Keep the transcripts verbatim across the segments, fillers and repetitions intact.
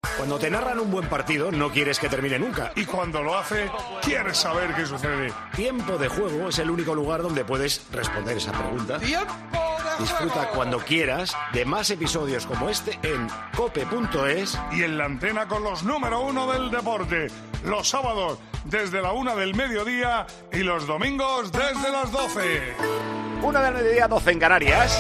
Cuando te narran un buen partido, no quieres que termine nunca. Y cuando lo hace, quieres saber qué sucede. Tiempo de Juego es el único lugar donde puedes responder esa pregunta. Disfruta cuando quieras de más episodios como este en cope punto es. Y en la antena con los número uno del deporte. Los sábados desde la una del mediodía y los domingos desde las doce. Una del mediodía, doce en Canarias.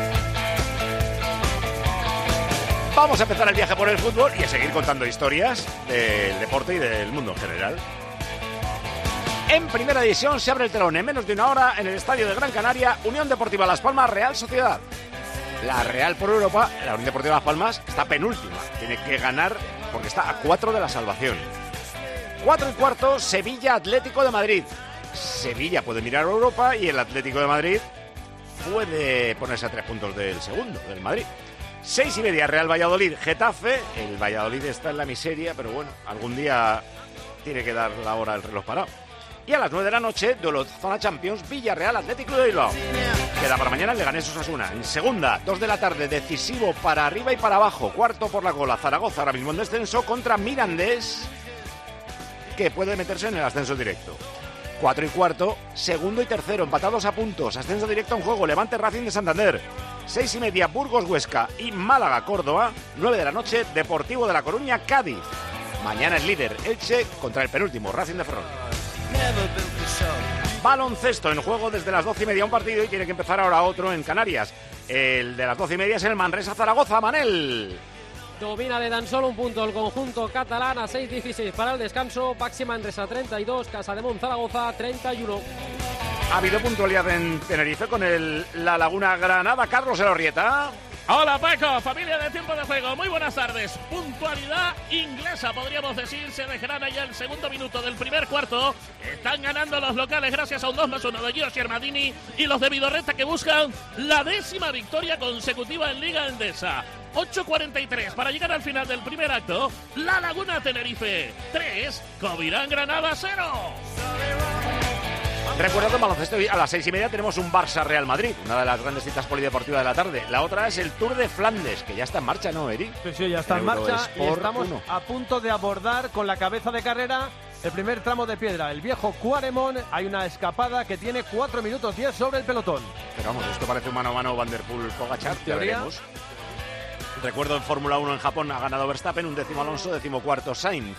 Vamos a empezar el viaje por el fútbol y a seguir contando historias del deporte y del mundo en general. En primera división se abre el telón en menos de una hora en el estadio de Gran Canaria, Unión Deportiva Las Palmas, Real Sociedad. La Real por Europa, la Unión Deportiva Las Palmas, está penúltima. Tiene que ganar porque está a cuatro de la salvación. Cuatro y cuarto, Sevilla Atlético de Madrid. Sevilla puede mirar a Europa y el Atlético de Madrid puede ponerse a tres puntos del segundo, del Madrid. Seis y media, Real Valladolid, Getafe. El Valladolid está en la miseria, pero bueno, algún día tiene que dar la hora el reloj parado. Y a las nueve de la noche, duelo zona Champions, Villarreal Atlético de Bilbao. Queda para mañana el Leganés Osasuna. En segunda, dos de la tarde, decisivo para arriba y para abajo. Cuarto por la cola, Zaragoza ahora mismo en descenso contra Mirandés, que puede meterse en el ascenso directo. Cuatro y cuarto, segundo y tercero, empatados a puntos. Ascenso directo en juego, Levante Racing de Santander. Seis y media, Burgos Huesca y Málaga Córdoba. Nueve de la noche, Deportivo de La Coruña Cádiz. Mañana el líder Elche contra el penúltimo Racing de Ferrol. Baloncesto en juego desde las doce y media un partido y tiene que empezar ahora otro en Canarias. El de las doce y media es el Manresa Zaragoza. Manel. Domina de tan solo un punto el conjunto catalán a seis dieciséis para el descanso. Baxi Manresa treinta y dos, Casademont Zaragoza treinta y uno. Ha habido puntualidad en Tenerife con el La Laguna Granada. Carlos Elorrieta. Hola Paco, familia de Tiempo de Juego, muy buenas tardes. Puntualidad inglesa, podríamos decir, se dejarán ya el segundo minuto del primer cuarto. Están ganando los locales gracias a un dos más uno de Gio Siermadini y los de Vidorreta que buscan la décima victoria consecutiva en Liga Endesa. ocho cuarenta y tres para llegar al final del primer acto. La Laguna Tenerife tres, Covirán Granada cero. Recuerdo que en baloncesto a las seis y media tenemos un Barça-Real Madrid, una de las grandes citas polideportivas de la tarde. La otra es el Tour de Flandes, que ya está en marcha, ¿no, Eri? Sí, sí, ya está en marcha y estamos uno. a punto de abordar con la cabeza de carrera el primer tramo de piedra, el viejo Cuaremont. Hay una escapada que tiene cuatro minutos diez sobre el pelotón. Pero vamos, esto parece un mano a mano Van der Poel-Pogačar, ya veremos. Recuerdo en Fórmula uno en Japón ha ganado Verstappen, un décimo Alonso, décimo cuarto Sainz.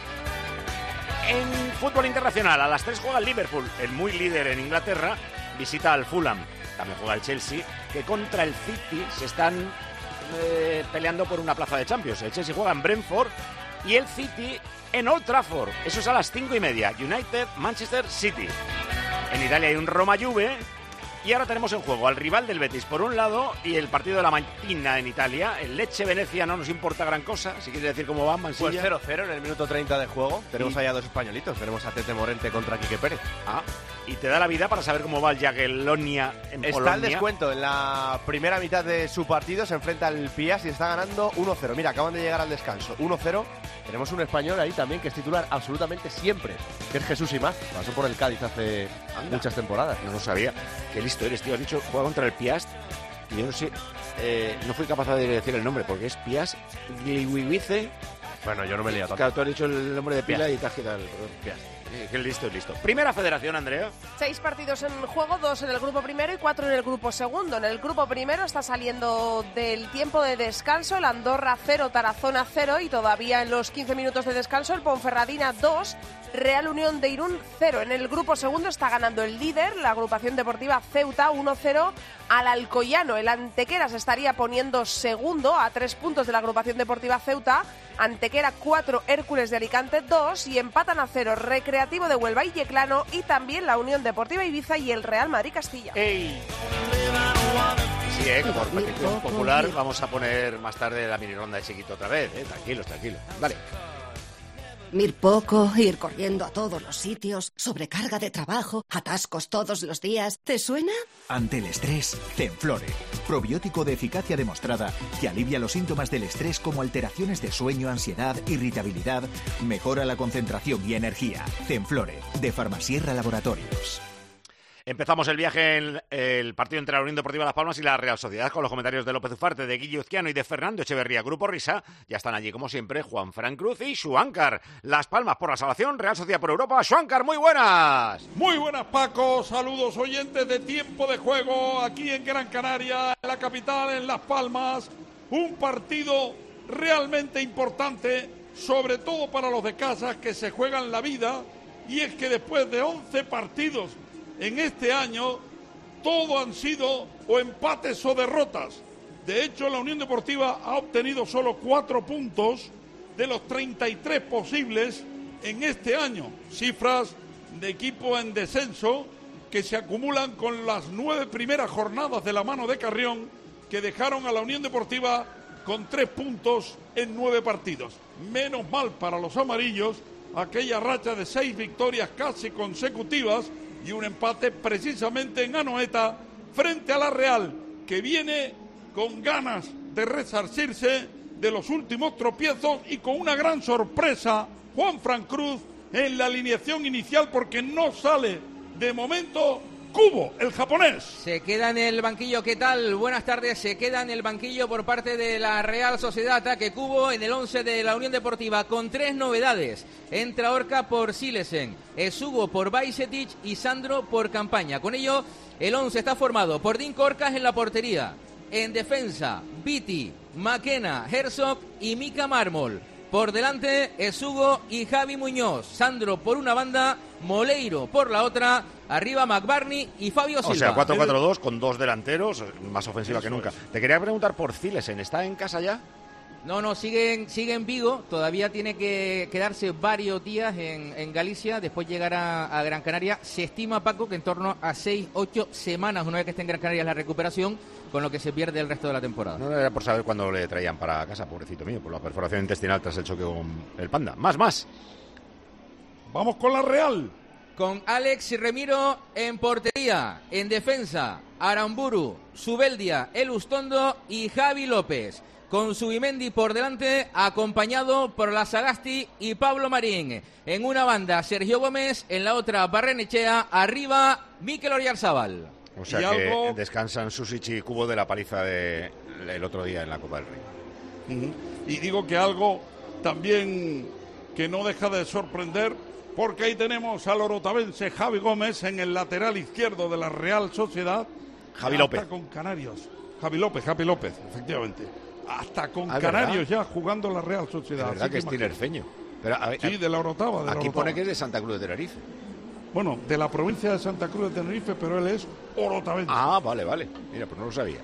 En fútbol internacional, a las tres juega el Liverpool, el muy líder en Inglaterra, visita al Fulham. También juega el Chelsea, que contra el City se están eh, peleando por una plaza de Champions. El Chelsea juega en Brentford y el City en Old Trafford. Eso es a las cinco y media. United, Manchester City. En Italia hay un Roma-Juve. Y ahora tenemos en juego al rival del Betis por un lado y el partido de la Mattina en Italia. El Lecce-Venecia no nos importa gran cosa, si quieres decir cómo va, Mansilla. Pues cero cero en el minuto treinta de juego. Tenemos y... allá dos españolitos. Tenemos a Tete Morente contra Quique Pérez. Ah, y te da la vida para saber cómo va el Jagiellonia en Está Polonia. Está el descuento. En la primera mitad de su partido se enfrenta al Pias y está ganando uno cero. Mira, acaban de llegar al descanso. uno cero. Tenemos un español ahí también que es titular absolutamente siempre, que es Jesús Imaz. Pasó por el Cádiz hace Anda. muchas temporadas. No lo sabía. Qué listo eres, tío. Has dicho, juega contra el Piast. Y yo no sé, eh, no fui capaz de decir el nombre, porque es Piast Gliwice. Bueno, yo no me he liado tanto. Claro, tú has dicho el nombre de pila Piast. Y te has quitado el Piast. Qué listo, listo. Primera federación, Andrea. Seis partidos en juego, dos en el grupo primero y cuatro en el grupo segundo. En el grupo primero está saliendo del tiempo de descanso el Andorra cero, Tarazona cero y todavía en los quince minutos de descanso el Ponferradina dos, Real Unión de Irún cero. En el grupo segundo está ganando el líder, la agrupación deportiva Ceuta uno cero al Alcoyano. El Antequera se estaría poniendo segundo a tres puntos de la agrupación deportiva Ceuta. Antequera cuatro, Hércules de Alicante dos y empatan a cero Recreativo de Huelva y Yeclano y también la Unión Deportiva Ibiza y el Real Madrid Castilla. ¡Ey! Sí, eh, por petición popular vamos a poner más tarde la mini ronda de Chiquito otra vez, eh. Tranquilos, tranquilos. Vale. Mir poco, ir corriendo a todos los sitios, sobrecarga de trabajo, atascos todos los días. ¿Te suena? Ante el estrés, Zenflore. Probiótico de eficacia demostrada que alivia los síntomas del estrés como alteraciones de sueño, ansiedad, irritabilidad, mejora la concentración y energía. Zenflore, de Farmasierra Laboratorios. Empezamos el viaje en el partido entre la Unión Deportiva Las Palmas y la Real Sociedad con los comentarios de López Ufarte, de Guille Uzquiano y de Fernando Echeverría. Grupo Risa, ya están allí como siempre Juan Fran Cruz y Xuancar. Las Palmas por la salvación, Real Sociedad por Europa. Xuancar, muy buenas. Muy buenas, Paco. Saludos oyentes de Tiempo de Juego aquí en Gran Canaria, en la capital, en Las Palmas. Un partido realmente importante, sobre todo para los de casa que se juegan la vida, y es que después de once partidos en este año, todo han sido o empates o derrotas. De hecho, la Unión Deportiva ha obtenido solo cuatro puntos de los treinta y tres posibles en este año. Cifras de equipo en descenso que se acumulan con las nueve primeras jornadas de la mano de Carrión, que dejaron a la Unión Deportiva con tres puntos en nueve partidos. Menos mal para los amarillos aquella racha de seis victorias casi consecutivas y un empate precisamente en Anoeta frente a la Real, que viene con ganas de resarcirse de los últimos tropiezos y con una gran sorpresa, Juan Fran Cruz, en la alineación inicial, porque no sale de momento Kubo, el japonés. Se queda en el banquillo. ¿Qué tal? Buenas tardes. Se queda en el banquillo por parte de la Real Sociedad. Ataque Kubo en el once de la Unión Deportiva con tres novedades. Entra Orca por Silesen, Esugo por Bajcetic y Sandro por Campaña. Con ello, el once está formado por Dinko Orcas en la portería. En defensa, Viti, Maquena, Herzog y Mika Mármol. Por delante, Esugo y Javi Muñoz. Sandro por una banda, Moleiro por la otra. Arriba McBarney y Fabio Silva. O sea, cuatro cuatro dos con dos delanteros, más ofensiva Eso que nunca. Es. Te quería preguntar por Silesen, ¿está en casa ya? No, no, sigue, sigue en Vigo, todavía tiene que quedarse varios días en, en Galicia, después llegará a Gran Canaria. Se estima, Paco, que en torno a seis, ocho semanas, una vez que esté en Gran Canaria, es la recuperación, con lo que se pierde el resto de la temporada. No era por saber cuándo le traían para casa, pobrecito mío, por la perforación intestinal tras el choque con el Panda. Más, más. Vamos con la Real. Con Alex Remiro en portería, en defensa, Aramburu, Zubeldia, Elustondo y Javi López. Con Subimendi por delante, acompañado por la Sagasti y Pablo Marín. En una banda, Sergio Gómez, en la otra, Barrenechea, arriba, Mikel Oyarzabal. O sea que algo... descansan Susic y Kubo de la paliza del de otro día en la Copa del Rey. Uh-huh. Y digo que algo también que no deja de sorprender, porque ahí tenemos al orotavense Javi Gómez en el lateral izquierdo de la Real Sociedad. Javi López. Hasta con Canarios. Javi López, Javi López, efectivamente. Hasta con ah, Canarios ¿verdad? Ya jugando la Real Sociedad. Es verdad que es tinerfeño. Pero, a ver, sí, de la Orotava. De aquí la Orotava. Pone que es de Santa Cruz de Tenerife. Bueno, de la provincia de Santa Cruz de Tenerife, pero él es orotavense. Ah, vale, vale. Mira, pues no lo sabía.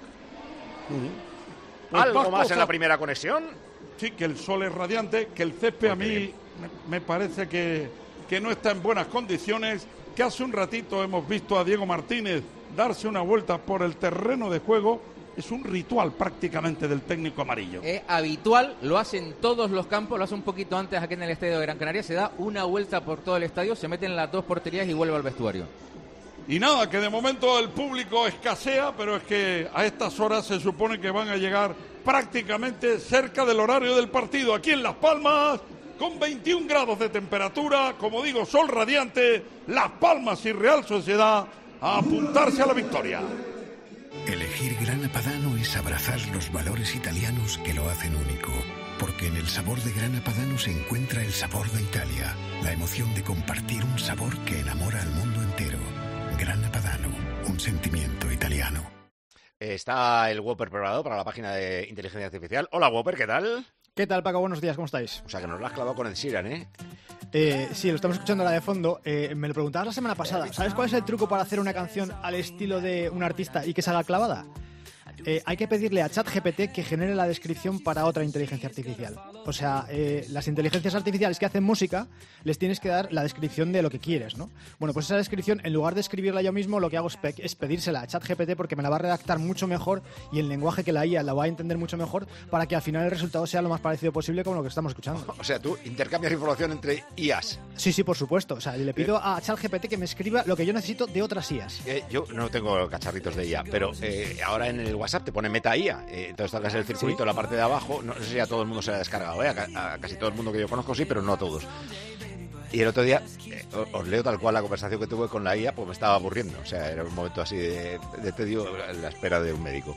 Uh-huh. ¿Algo más, más en la primera conexión? Sí, que el sol es radiante, que el césped a mí me, me parece que, que no está en buenas condiciones, que hace un ratito hemos visto a Diego Martínez darse una vuelta por el terreno de juego. Es un ritual prácticamente del técnico amarillo. Es habitual, lo hacen todos los campos, lo hace un poquito antes aquí en el estadio de Gran Canaria, se da una vuelta por todo el estadio, se meten las dos porterías y vuelve al vestuario. Y nada, que de momento el público escasea, pero es que a estas horas se supone que van a llegar prácticamente cerca del horario del partido. Aquí en Las Palmas, con veintiún grados de temperatura, como digo, sol radiante, Las Palmas y Real Sociedad a apuntarse a la victoria. Elegir Grana Padano es abrazar los valores italianos que lo hacen único, porque en el sabor de Grana Padano se encuentra el sabor de Italia, la emoción de compartir un sabor que enamora al mundo entero. Grana Padano, un sentimiento italiano. Está el Whopper preparado para la página de inteligencia artificial. Hola Whopper, ¿qué tal? ¿Qué tal, Paco? Buenos días, ¿cómo estáis? O sea que nos lo has clavado con el Sheeran, ¿eh? Eh, sí, lo estamos escuchando ahora de fondo. Eh, me lo preguntabas la semana pasada. ¿Sabes cuál es el truco para hacer una canción al estilo de un artista y que salga clavada? Eh, hay que pedirle a ChatGPT que genere la descripción para otra inteligencia artificial. O sea, eh, las inteligencias artificiales que hacen música, les tienes que dar la descripción de lo que quieres, ¿no? Bueno, pues esa descripción, en lugar de escribirla yo mismo, lo que hago es, pe- es pedírsela a ChatGPT porque me la va a redactar mucho mejor y el lenguaje que la I A la va a entender mucho mejor para que al final el resultado sea lo más parecido posible con lo que estamos escuchando. O sea, tú intercambias información entre I As. Sí, sí, por supuesto. O sea, le pido eh. a ChatGPT que me escriba lo que yo necesito de otras I As. Eh, yo no tengo cacharritos de I A, pero eh, ahora en el WhatsApp te pone meta I A. Eh, entonces tocas el circulito ¿Sí? en la parte de abajo. No sé si a todo el mundo se ha descargado, ¿eh? a, a casi todo el mundo que yo conozco sí, pero no a todos. Y el otro día, eh, os leo tal cual la conversación que tuve con la I A, pues me estaba aburriendo. O sea, era un momento así de, de tedio en la espera de un médico.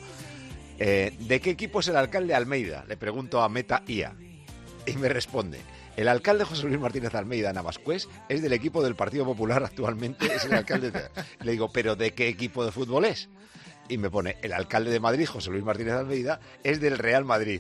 Eh, ¿De qué equipo es el alcalde Almeida? Le pregunto a Meta I A. Y me responde: el alcalde José Luis Martínez Almeida Navascués es del equipo del Partido Popular actualmente, es el alcalde de... Le digo, ¿pero de qué equipo de fútbol es? Y me pone, el alcalde de Madrid, José Luis Martínez Almeida, es del Real Madrid.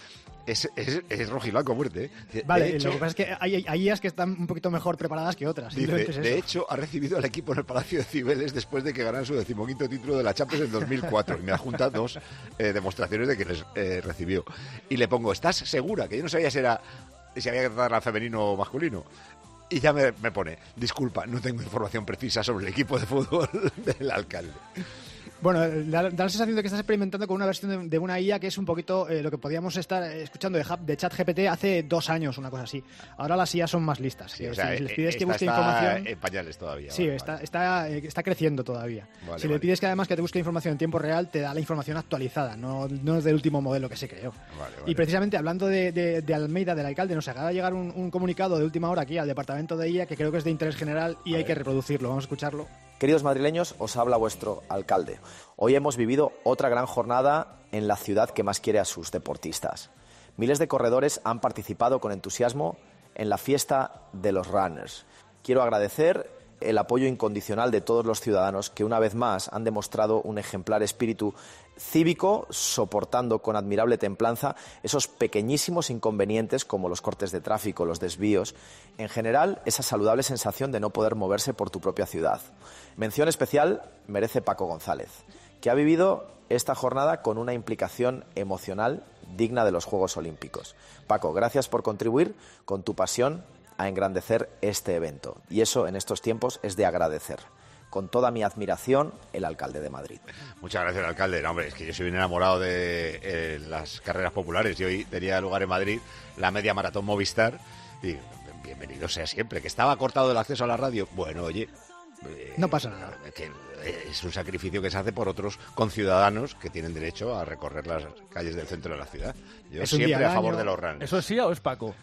Es, es, es rojiblanco muerte. ¿eh? Vale, de hecho, lo que pasa es que hay, hay I As que están un poquito mejor preparadas que otras. Dice, es de hecho, ha recibido al equipo en el Palacio de Cibeles después de que ganara su decimoquinto título de la Champions en dos mil cuatro. Y me adjunta dos eh, demostraciones de que les eh, recibió. Y le pongo, ¿estás segura? Que yo no sabía si era si había que tratarla femenino o masculino. Y ya me, me pone, disculpa, no tengo información precisa sobre el equipo de fútbol del alcalde. Bueno, da, da la sensación de que estás experimentando con una versión de, de una I A que es un poquito eh, lo que podíamos estar escuchando de, de ChatGPT hace dos años, una cosa así. Ahora las I A son más listas. Sí, o sea, si les pides que busque está información... en pañales todavía. Sí, vale, está, vale. Está, eh, está creciendo todavía. Vale, si vale. le pides que además que te busque información en tiempo real, te da la información actualizada, no, no es del último modelo que se creó. Vale, vale. Y precisamente hablando de, de, de Almeida, del alcalde, nos acaba de llegar un, un comunicado de última hora aquí al departamento de I A que creo que es de interés general y hay que reproducirlo. Vamos a escucharlo. Queridos madrileños, os habla vuestro alcalde. Hoy hemos vivido otra gran jornada en la ciudad que más quiere a sus deportistas. Miles de corredores han participado con entusiasmo en la fiesta de los runners. Quiero agradecer el apoyo incondicional de todos los ciudadanos que una vez más han demostrado un ejemplar espíritu cívico, soportando con admirable templanza esos pequeñísimos inconvenientes como los cortes de tráfico, los desvíos, en general esa saludable sensación de no poder moverse por tu propia ciudad. Mención especial merece Paco González, que ha vivido esta jornada con una implicación emocional digna de los Juegos Olímpicos. Paco, gracias por contribuir con tu pasión a engrandecer este evento. Y eso en estos tiempos es de agradecer. Con toda mi admiración, el alcalde de Madrid. Muchas gracias, alcalde. No, hombre, es que yo soy un enamorado de eh, las carreras populares y hoy tenía lugar en Madrid la media maratón Movistar y bienvenido sea siempre. Que estaba cortado el acceso a la radio. Bueno, oye... Eh, no pasa nada. Que es un sacrificio que se hace por otros conciudadanos que tienen derecho a recorrer las calles del centro de la ciudad. Yo Es siempre a favor año. de los runners. ¿Eso es I A o es Paco?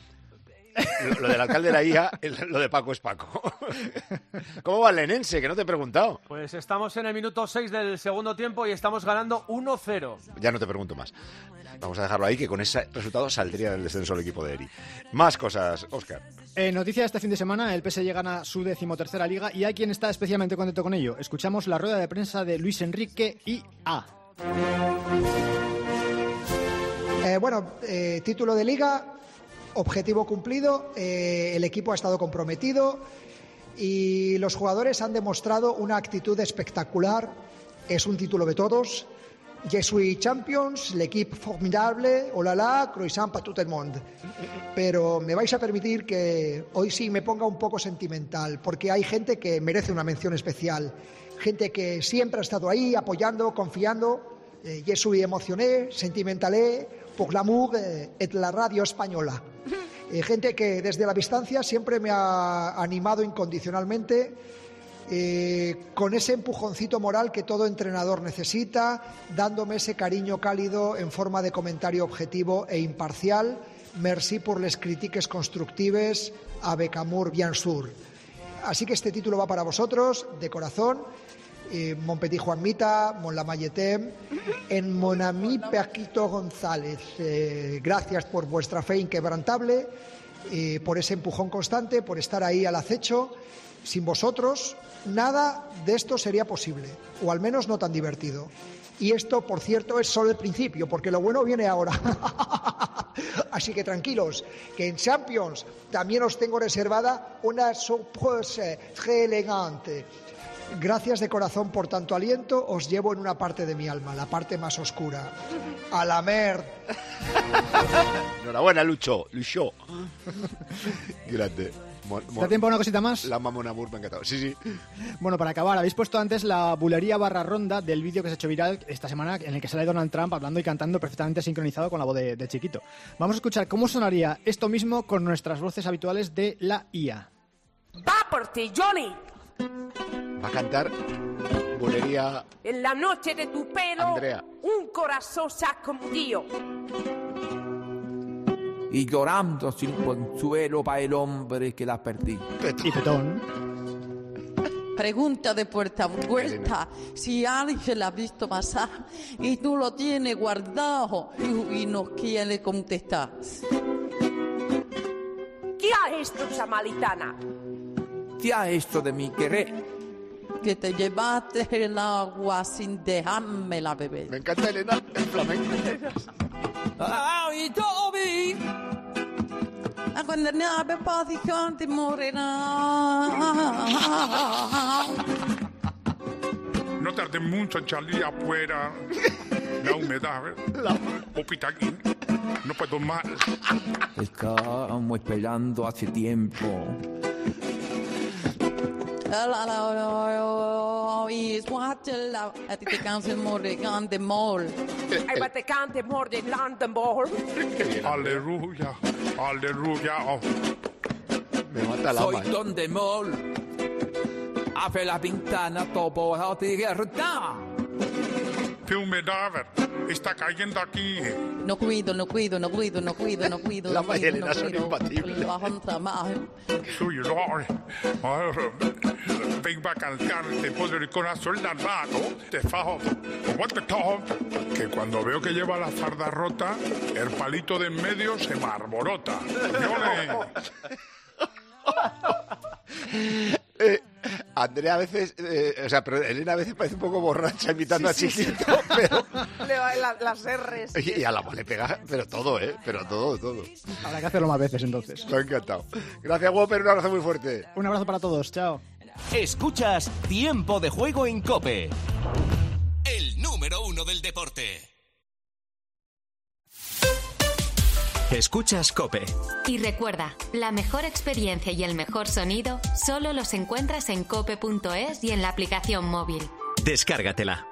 Lo, lo del alcalde de la I A, el, lo de Paco es Paco. ¿Cómo va el lenense? Que no te he preguntado. Pues estamos en el minuto seis del segundo tiempo y estamos ganando uno cero. Ya no te pregunto más. Vamos a dejarlo ahí, que con ese resultado saldría del descenso el equipo de Eri. Más cosas, Óscar. Eh, noticia de este fin de semana, el P S G gana su decimotercera liga y hay quien está especialmente contento con ello. Escuchamos la rueda de prensa de Luis Enrique I A. Eh, bueno, eh, título de liga, objetivo cumplido, eh, el equipo ha estado comprometido y los jugadores han demostrado una actitud espectacular. Es un título de todos. Je suis champions, l'équipe formidable, oh la la, croissant para tout el monde. Pero me vais a permitir que hoy sí me ponga un poco sentimental, porque hay gente que merece una mención especial, gente que siempre ha estado ahí apoyando, confiando. Eh, je suis emocioné, sentimentalé, pour l'amour eh, et la radio española. Eh, gente que desde la distancia siempre me ha animado incondicionalmente. Eh, con ese empujoncito moral que todo entrenador necesita, dándome ese cariño cálido en forma de comentario objetivo e imparcial. Merci pour les critiques constructives, avec amour bien sûr. Así que este título va para vosotros, de corazón. Eh, mon petit Juanmita, mon la Mayetem, en mon ami Paquito González. Eh, gracias por vuestra fe inquebrantable, eh, por ese empujón constante, por estar ahí al acecho. Sin vosotros, nada de esto sería posible, o al menos no tan divertido. Y esto, por cierto, es solo el principio, porque lo bueno viene ahora. Así que tranquilos, que en Champions también os tengo reservada una sorpresa très elegante. Gracias de corazón por tanto aliento, os llevo en una parte de mi alma, la parte más oscura. A la mer. Enhorabuena, Lucho. Lucho. Grande. ¿Da tiempo a una cosita más? La Mamón Amour me ha encantado. Sí, sí. Bueno, para acabar, habéis puesto antes la bulería barra ronda del vídeo que se ha hecho viral esta semana en el que sale Donald Trump hablando y cantando perfectamente sincronizado con la voz de, de Chiquito. Vamos a escuchar cómo sonaría esto mismo con nuestras voces habituales de la I A. Va por ti, Johnny. Va a cantar bulería. En la noche de tu pelo, Andrea. un corazón sacudido. y llorando sin consuelo para el hombre que la perdió. Y Petón. Pregunta de puerta a puerta si alguien la ha visto pasar y tú lo tienes guardado y, y no quiere contestar. ¿Qué ha esto, samaritana? ¿Qué ha esto de mi querer? Que te llevaste el agua sin dejarme la beber. Me encanta Elena, el flamenco. ¡Ay, Toby! A cuando nave posición te morirá. No tardes mucho en salir afuera. La humedad, ¿eh? La... Opitaquín. No puedo más. Estamos esperando hace tiempo. Y Swatela, a ti te canses morgan de mol. Ay, va te cante morgan de mol. Aleluya, aleluya. Oh. Me mata la Soy mano. Don de Mol. Abre la ventana, topo a tierra. ¡Qué humedad! Está cayendo aquí. No cuido, no cuido, no cuido, no cuido, no cuido. La no cuido, Elena no son cuido. impatibles. Soy el hombre. Vengo a cantarte por el corazón largado. Te fajo. Que cuando veo que lleva la farda rota, el palito de en medio se me arborota. Eh, Andrea a veces, eh, o sea, pero Elena a veces parece un poco borracha imitando Sí, a sí, Chiquito, sí. pero... Le va la- las R's. Y, y a la le pega, pero todo, ¿eh? Pero todo, todo. Habrá que hacerlo más veces entonces. Me ha encantado. Gracias, Whopper, un abrazo muy fuerte. Un abrazo para todos, chao. Escuchas Tiempo de Juego en COPE. El número uno del deporte. Escuchas COPE. Y recuerda, la mejor experiencia y el mejor sonido solo los encuentras en cope punto es y en la aplicación móvil. Descárgatela.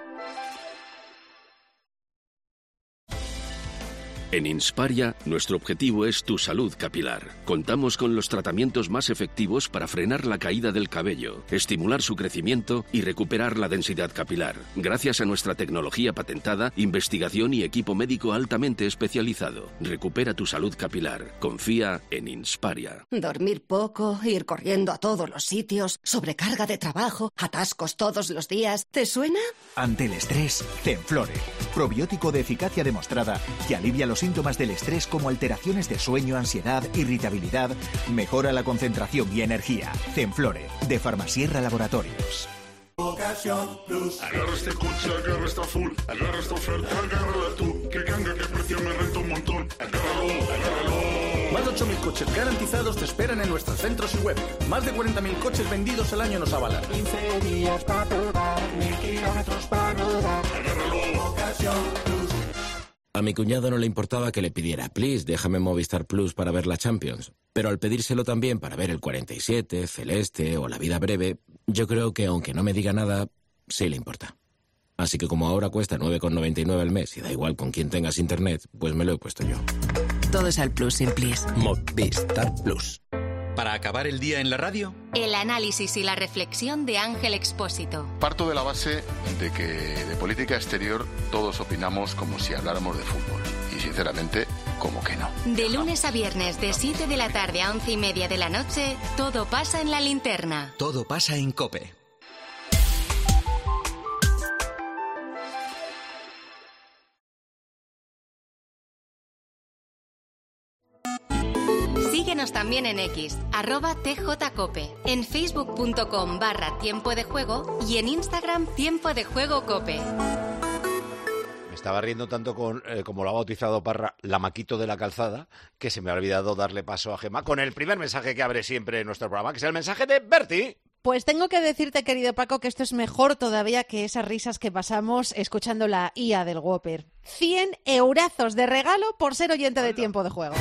En Insparia, nuestro objetivo es tu salud capilar. Contamos con los tratamientos más efectivos para frenar la caída del cabello, estimular su crecimiento y recuperar la densidad capilar. Gracias a nuestra tecnología patentada, investigación y equipo médico altamente especializado. Recupera tu salud capilar. Confía en Insparia. Dormir poco, ir corriendo a todos los sitios, sobrecarga de trabajo, atascos todos los días. ¿Te suena? Ante el estrés, Zenflore. Probiótico de eficacia demostrada que alivia los síntomas del estrés como alteraciones de sueño, ansiedad, irritabilidad, mejora la concentración y energía. Zenflore, de Farmasierra Laboratorios. Ocasión Plus. Agarra este coche, agarra esta full, agarra esta oferta, agárrala tú. Que canga, que precio me renta un montón. Agárralo, agárralo. Más de ocho mil coches garantizados te esperan en nuestros centros y web. Más de cuarenta mil coches vendidos al año nos avalan. quince días para probar, mil kilómetros para rodar. Agárralo. Ocasión Plus. A mi cuñado no le importaba que le pidiera, please, déjame Movistar Plus para ver la Champions. Pero al pedírselo también para ver el cuarenta y siete, Celeste o La Vida Breve, yo creo que aunque no me diga nada, sí le importa. Así que como ahora cuesta nueve con noventa y nueve al mes y da igual con quién tengas internet, pues me lo he puesto yo. Todo es al Plus sin Please. Movistar Plus. Para acabar el día en la radio, El análisis y la reflexión de Ángel Expósito. Parto de la base de que de política exterior todos opinamos como si habláramos de fútbol. Y sinceramente, como que no. De lunes a viernes, de siete de la tarde a once y media de la noche, todo pasa en la linterna. todo pasa en COPE. Síguenos también en X, arroba tjcope, en facebook punto com barra tiempo de juego y en Instagram tiempo de juego cope. Me estaba riendo tanto con, eh, como lo ha bautizado Parra, la maquito de la calzada, que se me ha olvidado darle paso a Gemma con el primer mensaje que abre siempre nuestro programa, que es el mensaje de Berti. Pues tengo que decirte, querido Paco, que esto es mejor todavía que esas risas que pasamos escuchando la I A del Whopper. cien eurazos de regalo por ser oyente de Tiempo de Juego.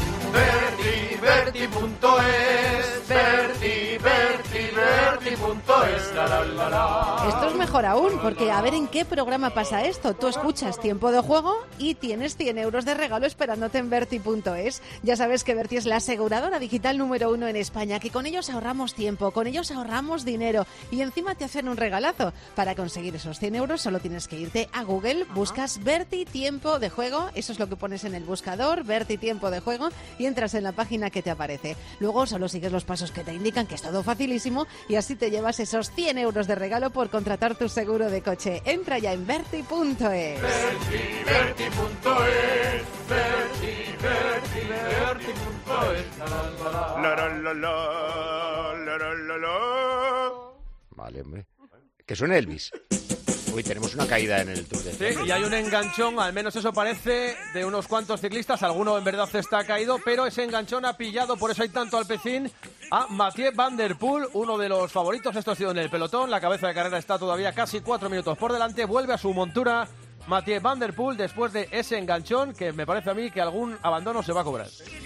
Berti, Berti punto es, Berti, Berti, Berti punto es. La, la, la, la. Esto es mejor aún, porque a ver en qué programa pasa esto. Tú escuchas Tiempo de Juego y tienes cien euros de regalo esperándote en Berti punto es. Ya sabes que Berti es la aseguradora digital número uno en España, que con ellos ahorramos tiempo, con ellos ahorramos dinero y encima te hacen un regalazo. Para conseguir esos cien euros solo tienes que irte a Google, buscas Berti Tiempo de Juego, eso es lo que pones en el buscador, Berti Tiempo de Juego, y entras en la página que te aparece. Luego solo sigues los pasos que te indican, que es todo facilísimo, y así te llevas esos cien euros de regalo por contratar tu seguro de coche. Entra ya en Berti punto es. Berti, Berti punto es, Berti, Berti, Berti punto es. Lo, lo, lo, lo, lo, lo, lo, lo. Vale, hombre. Que suene Elvis. Uy, tenemos una caída en el Tour de Sí, y hay un enganchón, al menos eso parece, de unos cuantos ciclistas. Alguno en verdad está caído, pero ese enganchón ha pillado, por eso hay tanto alpecín, a Mathieu Van Der Poel, uno de los favoritos. Esto ha sido en el pelotón. La cabeza de carrera está todavía casi cuatro minutos por delante. Vuelve a su montura Mathieu Van Der Poel después de ese enganchón, que me parece a mí que algún abandono se va a cobrar.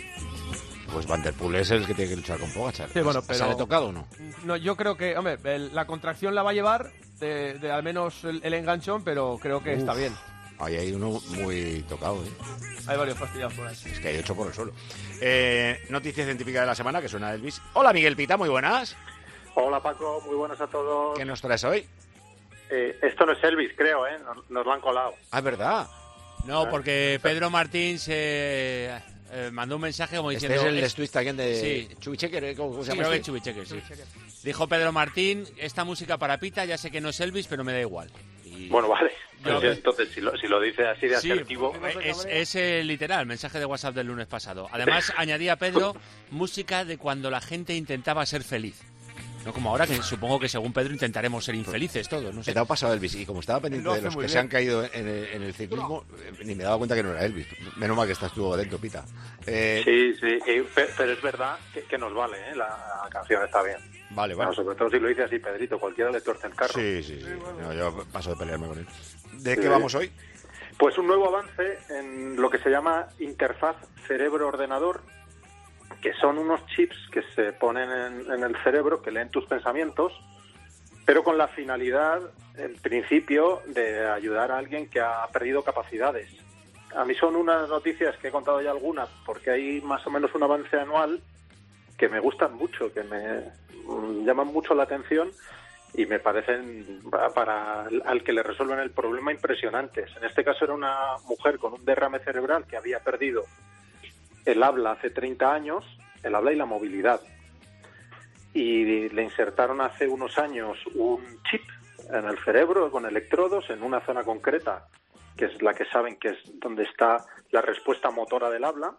Pues Van Der Poel es el que tiene que luchar con Pogačar. Sí, bueno, pero... ¿Sale tocado o no? No, yo creo que, hombre, el, la contracción la va a llevar de, de al menos el, el enganchón, pero creo que Uf, está bien. Ahí hay uno muy tocado, ¿eh? Hay varios fastidiados por ahí. Es que hay ocho por el suelo. Eh, noticia científica de la semana, que suena Elvis. Hola, Miguel Pita, muy buenas. Hola, Paco, muy buenas a todos. ¿Qué nos traes hoy? Eh, esto no es Elvis, creo, ¿eh? Nos, nos lo han colado. Ah, es verdad. No, porque Pedro Martín se... Eh, mandó un mensaje como diciendo... Este es el estuista aquí de sí. Chubichecker, ¿cómo se sí, llama? Creo que es Chubichecker, sí. Dijo Pedro Martín, esta música para Pita, ya sé que no es Elvis, pero me da igual. Y... Bueno, vale. Yo, pues entonces, si lo, si lo dice así de asertivo... Sí, es, es eh, literal, mensaje de WhatsApp del lunes pasado. Además, añadía Pedro, música de cuando la gente intentaba ser feliz. No como ahora, que supongo que según Pedro intentaremos ser infelices todos. No sé. Te ha pasado Elvis, y como estaba pendiente de los que bien. se han caído en el, en el ciclismo, ni me he dado cuenta que no era Elvis. Menos mal que estás tú dentro, Pita. Eh... Sí, sí, eh, pero es verdad que, que nos vale, ¿eh? La, la canción está bien. Vale, vale. Bueno, sobre todo si lo dice así Pedrito, cualquiera le tuerce el carro. Sí, sí, sí. No, yo paso de pelearme con él. ¿De sí. qué vamos hoy? Pues un nuevo avance en lo que se llama interfaz cerebro-ordenador, que son unos chips que se ponen en, en el cerebro, que leen tus pensamientos, pero con la finalidad, en principio, de ayudar a alguien que ha perdido capacidades. A mí son unas noticias que he contado ya algunas, porque hay más o menos un avance anual que me gustan mucho, que me llaman mucho la atención y me parecen, para al que le resuelven el problema, impresionantes. En este caso era una mujer con un derrame cerebral que había perdido el habla hace treinta años, el habla y la movilidad. Y le insertaron hace unos años un chip en el cerebro con electrodos en una zona concreta, que es la que saben que es donde está la respuesta motora del habla.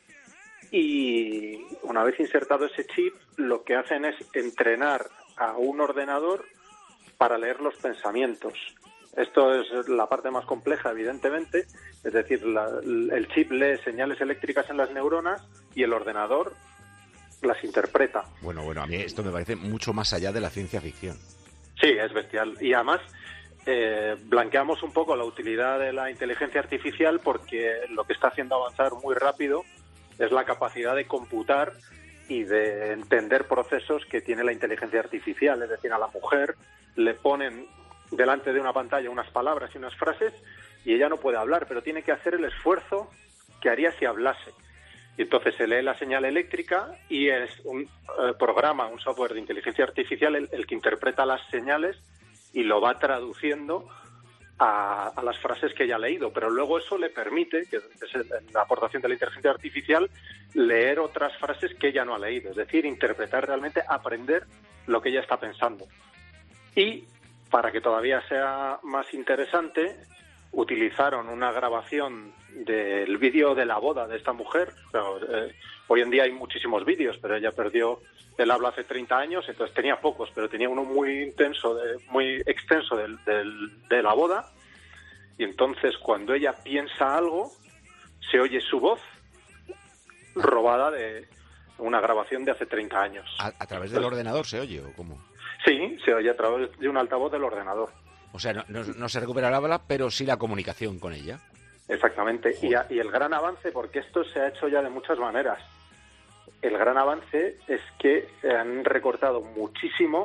Y una vez insertado ese chip, lo que hacen es entrenar a un ordenador para leer los pensamientos. Esto es la parte más compleja, evidentemente, es decir, la, el chip lee señales eléctricas en las neuronas y el ordenador las interpreta. Bueno, bueno, a mí esto me parece mucho más allá de la ciencia ficción. Sí, es bestial. Y además eh, blanqueamos un poco la utilidad de la inteligencia artificial, porque lo que está haciendo avanzar muy rápido es la capacidad de computar y de entender procesos que tiene la inteligencia artificial. Es decir, a la mujer le ponen delante de una pantalla unas palabras y unas frases y ella no puede hablar, pero tiene que hacer el esfuerzo que haría si hablase. Y entonces se lee la señal eléctrica y es un eh, programa, un software de inteligencia artificial el, el que interpreta las señales y lo va traduciendo a, a las frases que ella ha leído. Pero luego eso le permite, que es el, la aportación de la inteligencia artificial, leer otras frases que ella no ha leído. Es decir, interpretar realmente, aprender lo que ella está pensando. Y para que todavía sea más interesante, utilizaron una grabación del vídeo de la boda de esta mujer. Pero, eh, hoy en día hay muchísimos vídeos, pero ella perdió el habla hace treinta años, entonces tenía pocos, pero tenía uno muy intenso, de, muy extenso del, del, de la boda. Y entonces cuando ella piensa algo, se oye su voz robada de una grabación de hace treinta años. ¿A, a través del entonces, ordenador se oye o cómo? Sí, se oye a través de un altavoz del ordenador. O sea, no, no, no se recupera el habla, pero sí la comunicación con ella. Exactamente. Y, a, y el gran avance, porque esto se ha hecho ya de muchas maneras, el gran avance es que han recortado muchísimo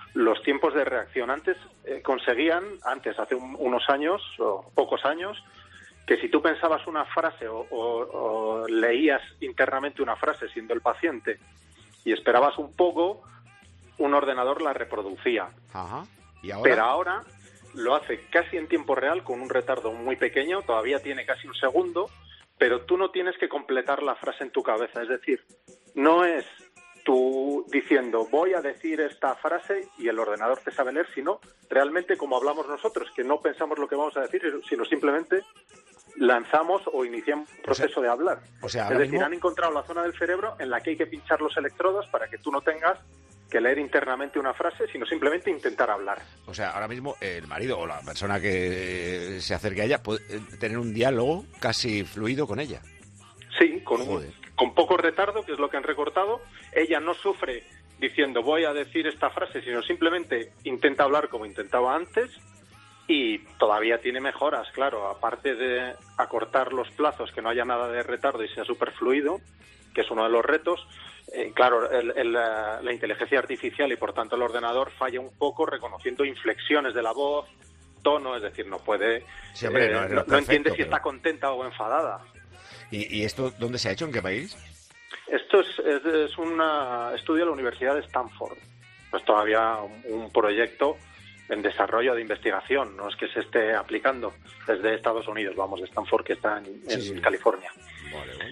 los tiempos de reacción. Antes eh, conseguían, antes, hace un, unos años o pocos años, que si tú pensabas una frase o, o, o leías internamente una frase siendo el paciente y esperabas un poco, un ordenador la reproducía. Ajá. ¿Y ahora? Pero ahora lo hace casi en tiempo real, con un retardo muy pequeño, todavía tiene casi un segundo, pero tú no tienes que completar la frase en tu cabeza. Es decir, no es tú diciendo voy a decir esta frase y el ordenador te sabe leer, sino realmente como hablamos nosotros, que no pensamos lo que vamos a decir, sino simplemente lanzamos o iniciamos un proceso o sea, de hablar. O sea, es decir, mismo... han encontrado la zona del cerebro en la que hay que pinchar los electrodos para que tú no tengas que leer internamente una frase, sino simplemente intentar hablar. O sea, ahora mismo el marido o la persona que se acerque a ella puede tener un diálogo casi fluido con ella. Sí, con, un, con poco retardo, que es lo que han recortado. Ella no sufre diciendo voy a decir esta frase, sino simplemente intenta hablar como intentaba antes y todavía tiene mejoras, claro, aparte de acortar los plazos, que no haya nada de retardo y sea súper fluido, que es uno de los retos. Eh, claro, el, el, la, la inteligencia artificial y por tanto el ordenador falla un poco reconociendo inflexiones de la voz, tono, es decir, no puede, sí, hombre, eh, no, no, no, no perfecto, entiende si pero... está contenta o enfadada. ¿Y, ¿Y esto dónde se ha hecho? ¿En qué país? Esto es, es, es un estudio de la Universidad de Stanford. Pues todavía un, un proyecto en desarrollo de investigación, no es que se esté aplicando desde Estados Unidos, vamos, de Stanford, que está en, sí, en sí. California. Vale, vale.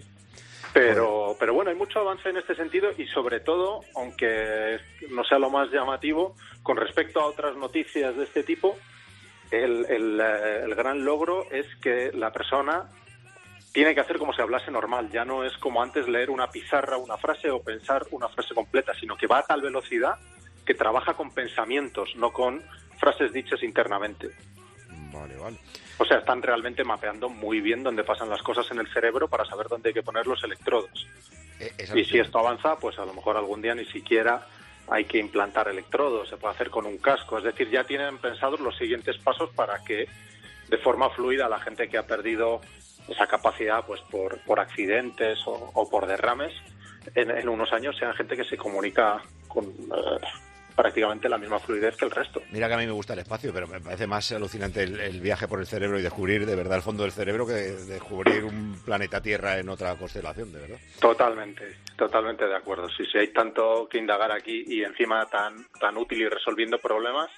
Pero, pero bueno, hay mucho avance en este sentido y sobre todo, aunque no sea lo más llamativo, con respecto a otras noticias de este tipo, el, el, el gran logro es que la persona tiene que hacer como si hablase normal. Ya no es como antes leer una pizarra, una frase o pensar una frase completa, sino que va a tal velocidad que trabaja con pensamientos, no con frases dichas internamente. Vale, vale. O sea, están realmente mapeando muy bien dónde pasan las cosas en el cerebro para saber dónde hay que poner los electrodos. Eh, y si esto avanza, pues a lo mejor algún día ni siquiera hay que implantar electrodos, se puede hacer con un casco. Es decir, ya tienen pensados los siguientes pasos para que de forma fluida la gente que ha perdido esa capacidad pues por, por accidentes o, o por derrames, en, en unos años sean gente que se comunica con... Eh, prácticamente la misma fluidez que el resto. Mira que a mí me gusta el espacio, pero me parece más alucinante el, el viaje por el cerebro y descubrir de verdad el fondo del cerebro que descubrir un planeta Tierra en otra constelación, de verdad. Totalmente, totalmente de acuerdo. Sí, sí, hay tanto que indagar aquí y encima tan, tan útil y resolviendo problemas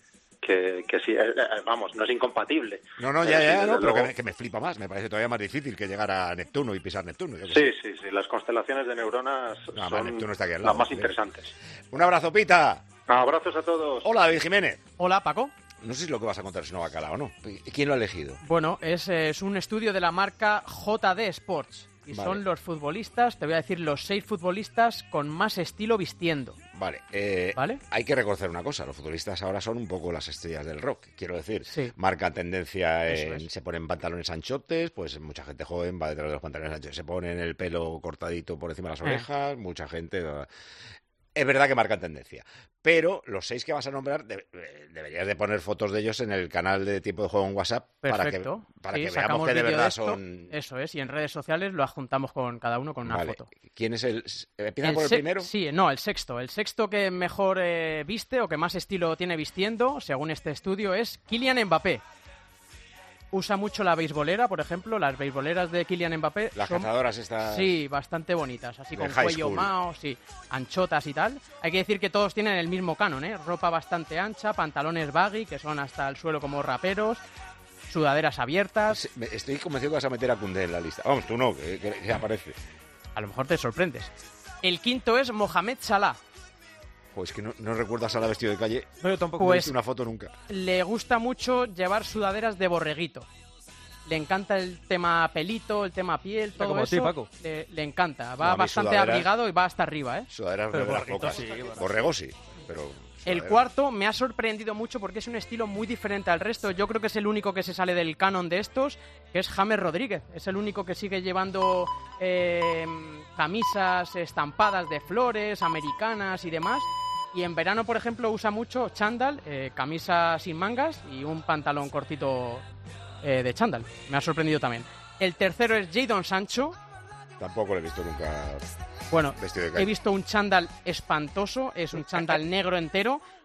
que, que sí, eh, vamos, no es incompatible. No, no, ya, ya, sí, no, pero luego... que me, que me flipa más, me parece todavía más difícil que llegar a Neptuno y pisar Neptuno. Sí, sé. sí, sí, las constelaciones de neuronas no, son Neptuno está aquí al lado, las más ¿sí? interesantes. Un abrazo, Pita. Abrazos a todos. Hola, David Jiménez. Hola, Paco. No sé si lo que vas a contar es una bacala o no. ¿Quién lo ha elegido? Bueno, es, es un estudio de la marca J D Sports. Y vale. Son los futbolistas, te voy a decir los seis futbolistas con más estilo vistiendo. Vale, eh, ¿Vale? Hay que reconocer una cosa, los futbolistas ahora son un poco las estrellas del rock, quiero decir. Sí. Marcan tendencia, en, es. se ponen pantalones anchotes, pues mucha gente joven va detrás de los pantalones anchotes, se ponen el pelo cortadito por encima de las orejas, eh. mucha gente... Es verdad que marcan tendencia, pero los seis que vas a nombrar de, deberías de poner fotos de ellos en el canal de Tiempo de Juego en WhatsApp. Perfecto. para que, para sí, que veamos que de verdad de esto, son... Eso es, y en redes sociales lo adjuntamos con cada uno con una vale. foto. ¿Quién es el...? ¿Empiezan por el se... primero? Sí, no, el sexto. El sexto que mejor eh, viste o que más estilo tiene vistiendo, según este estudio, es Kylian Mbappé. Usa mucho la beisbolera, por ejemplo, las beisboleras de Kylian Mbappé. Las son, cazadoras estas... Sí, bastante bonitas, así de con cuello school. mao, sí, anchotas y tal. Hay que decir que todos tienen el mismo canon, ¿eh? Ropa bastante ancha, pantalones baggy, que son hasta el suelo como raperos, sudaderas abiertas... Estoy convencido que vas a meter a Koundé en la lista. Vamos, tú no, que, que, que aparece. A lo mejor te sorprendes. El quinto es Mohamed Salah. Pues que no, no recuerdo a Salah vestido de calle. No, yo tampoco pues, he visto una foto nunca. Le gusta mucho llevar sudaderas de borreguito. Le encanta el tema pelito, el tema piel, todo como eso. ti, Paco. Le, le encanta. Va no, bastante abrigado y va hasta arriba, ¿eh? Sudaderas de las pocas. Sí, borrego sí, pero... El cuarto me ha sorprendido mucho porque es un estilo muy diferente al resto. Yo creo que es el único que se sale del canon de estos, que es James Rodríguez. Es el único que sigue llevando eh, camisas estampadas de flores, americanas y demás. Y en verano, por ejemplo, usa mucho chándal, eh, camisa sin mangas y un pantalón cortito eh, de chándal. Me ha sorprendido también. El tercero es Jadon Sancho. Tampoco lo he visto nunca. Bueno, vestido de calle. He visto un chándal espantoso, es un chándal negro entero,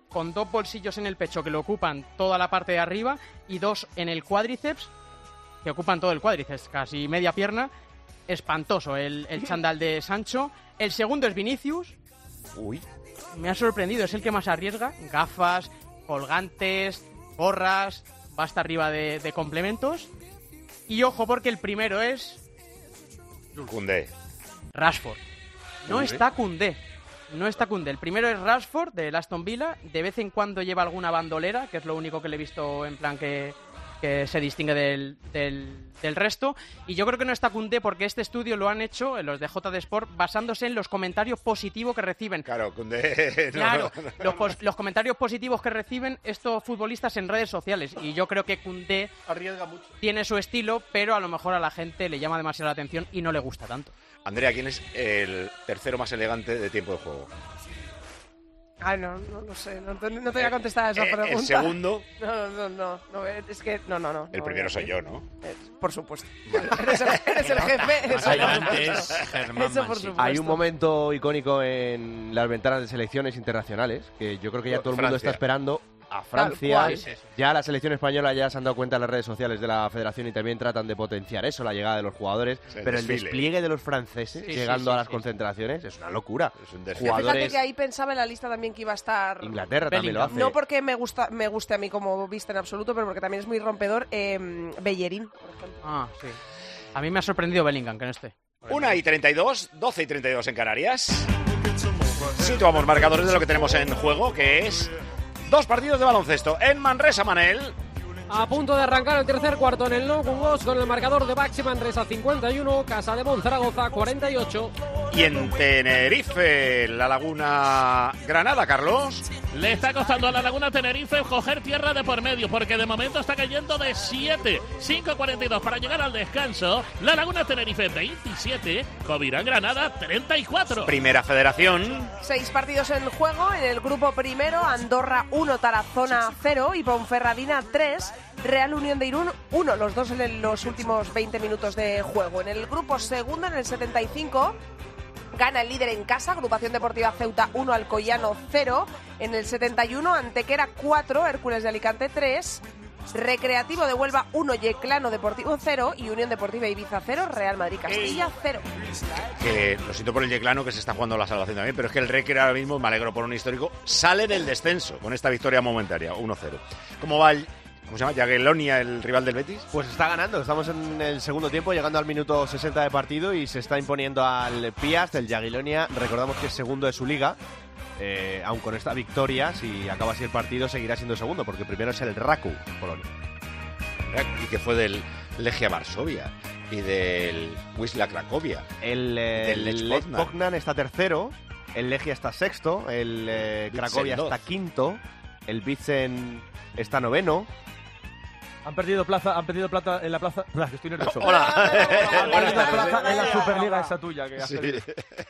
con dos bolsillos en el pecho que le ocupan toda la parte de arriba y dos en el cuádriceps que ocupan todo el cuádriceps, casi media pierna. Espantoso el, el chándal de Sancho. El segundo es Vinicius. Uy. Me ha sorprendido, es el que más arriesga. Gafas, colgantes, gorras, va hasta arriba de, de complementos. Y ojo, porque el primero es... Koundé. Rashford. No Koundé. está Koundé. No está Koundé. El primero es Rashford, del Aston Villa. De vez en cuando lleva alguna bandolera, que es lo único que le he visto en plan que... que se distingue del, del, del resto. Y yo creo que no está Koundé porque este estudio lo han hecho, los de J D Sport, basándose en los comentarios positivos que reciben. Claro, Koundé... No, claro, no, no. Los, pos, los comentarios positivos que reciben estos futbolistas en redes sociales. Y yo creo que Koundé arriesga mucho. Tiene su estilo, pero a lo mejor a la gente le llama demasiado la atención y no le gusta tanto. Andrea, ¿quién es el tercero más elegante de tiempo de juego? Ay, no, no, no sé, no te, no te voy a contestar a esa Eh, pregunta. ¿el segundo? No, no, no, no, es que, no, no, no. El no, primero no, soy yo, ¿no? eh, Por supuesto. Eres el, eres el jefe. Eso, eso por supuesto. Hay un momento icónico en las ventanas de selecciones internacionales que yo creo que ya todo el mundo Francia. está esperando. A Francia, Tal cual. Sí, sí, sí. ya la selección española ya se han dado cuenta en las redes sociales de la federación y también tratan de potenciar eso, la llegada de los jugadores, Sí, el pero el desfile. despliegue de los franceses Sí, sí, llegando sí, a las sí. concentraciones es una locura. Es un desfile. Fíjate Jugadores, que ahí pensaba en la lista también que iba a estar Inglaterra también lo hace. No porque me gusta me guste a mí como viste en absoluto, pero porque también es muy rompedor. Eh, Bellerín, por ejemplo. Ah, sí. A mí me ha sorprendido Bellingham, que no esté. Una y treinta y dos, doce y treinta y dos en Canarias. Situamos marcadores de lo que tenemos en juego, que es dos partidos de baloncesto. En Manresa, Manel. A punto de arrancar el tercer cuarto en el No Jugos con el marcador de Baxi Manresa cincuenta y uno, Casa de Monzaragoza cuarenta y ocho. Y en Tenerife, La Laguna, Granada, Carlos. Le está costando a La Laguna Tenerife coger tierra de por medio, porque de momento está cayendo de siete. cinco cuarenta y dos para llegar al descanso. La Laguna Tenerife veintisiete, Covirán Granada treinta y cuatro. Primera Federación. Seis partidos en juego. En el grupo primero, Andorra uno, Tarazona cero y Ponferradina tres. Real Unión de Irún uno, los dos en los últimos veinte minutos de juego. En el grupo segundo, en el setenta y cinco, gana el líder en casa, Agrupación Deportiva Ceuta uno, Alcoyano cero. En el setenta y uno, Antequera cuatro, Hércules de Alicante tres. Recreativo de Huelva uno, Yeclano Deportivo cero y Unión Deportiva Ibiza cero, Real Madrid Castilla cero. Que lo siento por el Yeclano, que se está jugando la salvación también, pero es que el Recre ahora mismo, me alegro por un histórico, sale del descenso con esta victoria momentaria, uno cero. ¿Cómo va el... ¿Cómo se llama? Jagiellonia, el rival del Betis. Pues está ganando, estamos en el segundo tiempo, llegando al minuto sesenta de partido y se está imponiendo al Piast, el Jagiellonia. Recordamos que es segundo de su liga, eh, aun con esta victoria, si acaba así el partido, seguirá siendo segundo, porque primero es el Raku, Polonia. Y que fue del Legia Varsovia y del Wisla Cracovia. El, eh, Del Lech el Lech Poznan. Poznan está tercero, el Legia está sexto, el eh, Cracovia Vitsen está quinto, el Vitsen está noveno. Han perdido plaza, han perdido plata en la plaza. Hola, que estoy nervioso. Hola. Han perdido plaza en la Superliga esa tuya que has Sí. perdido.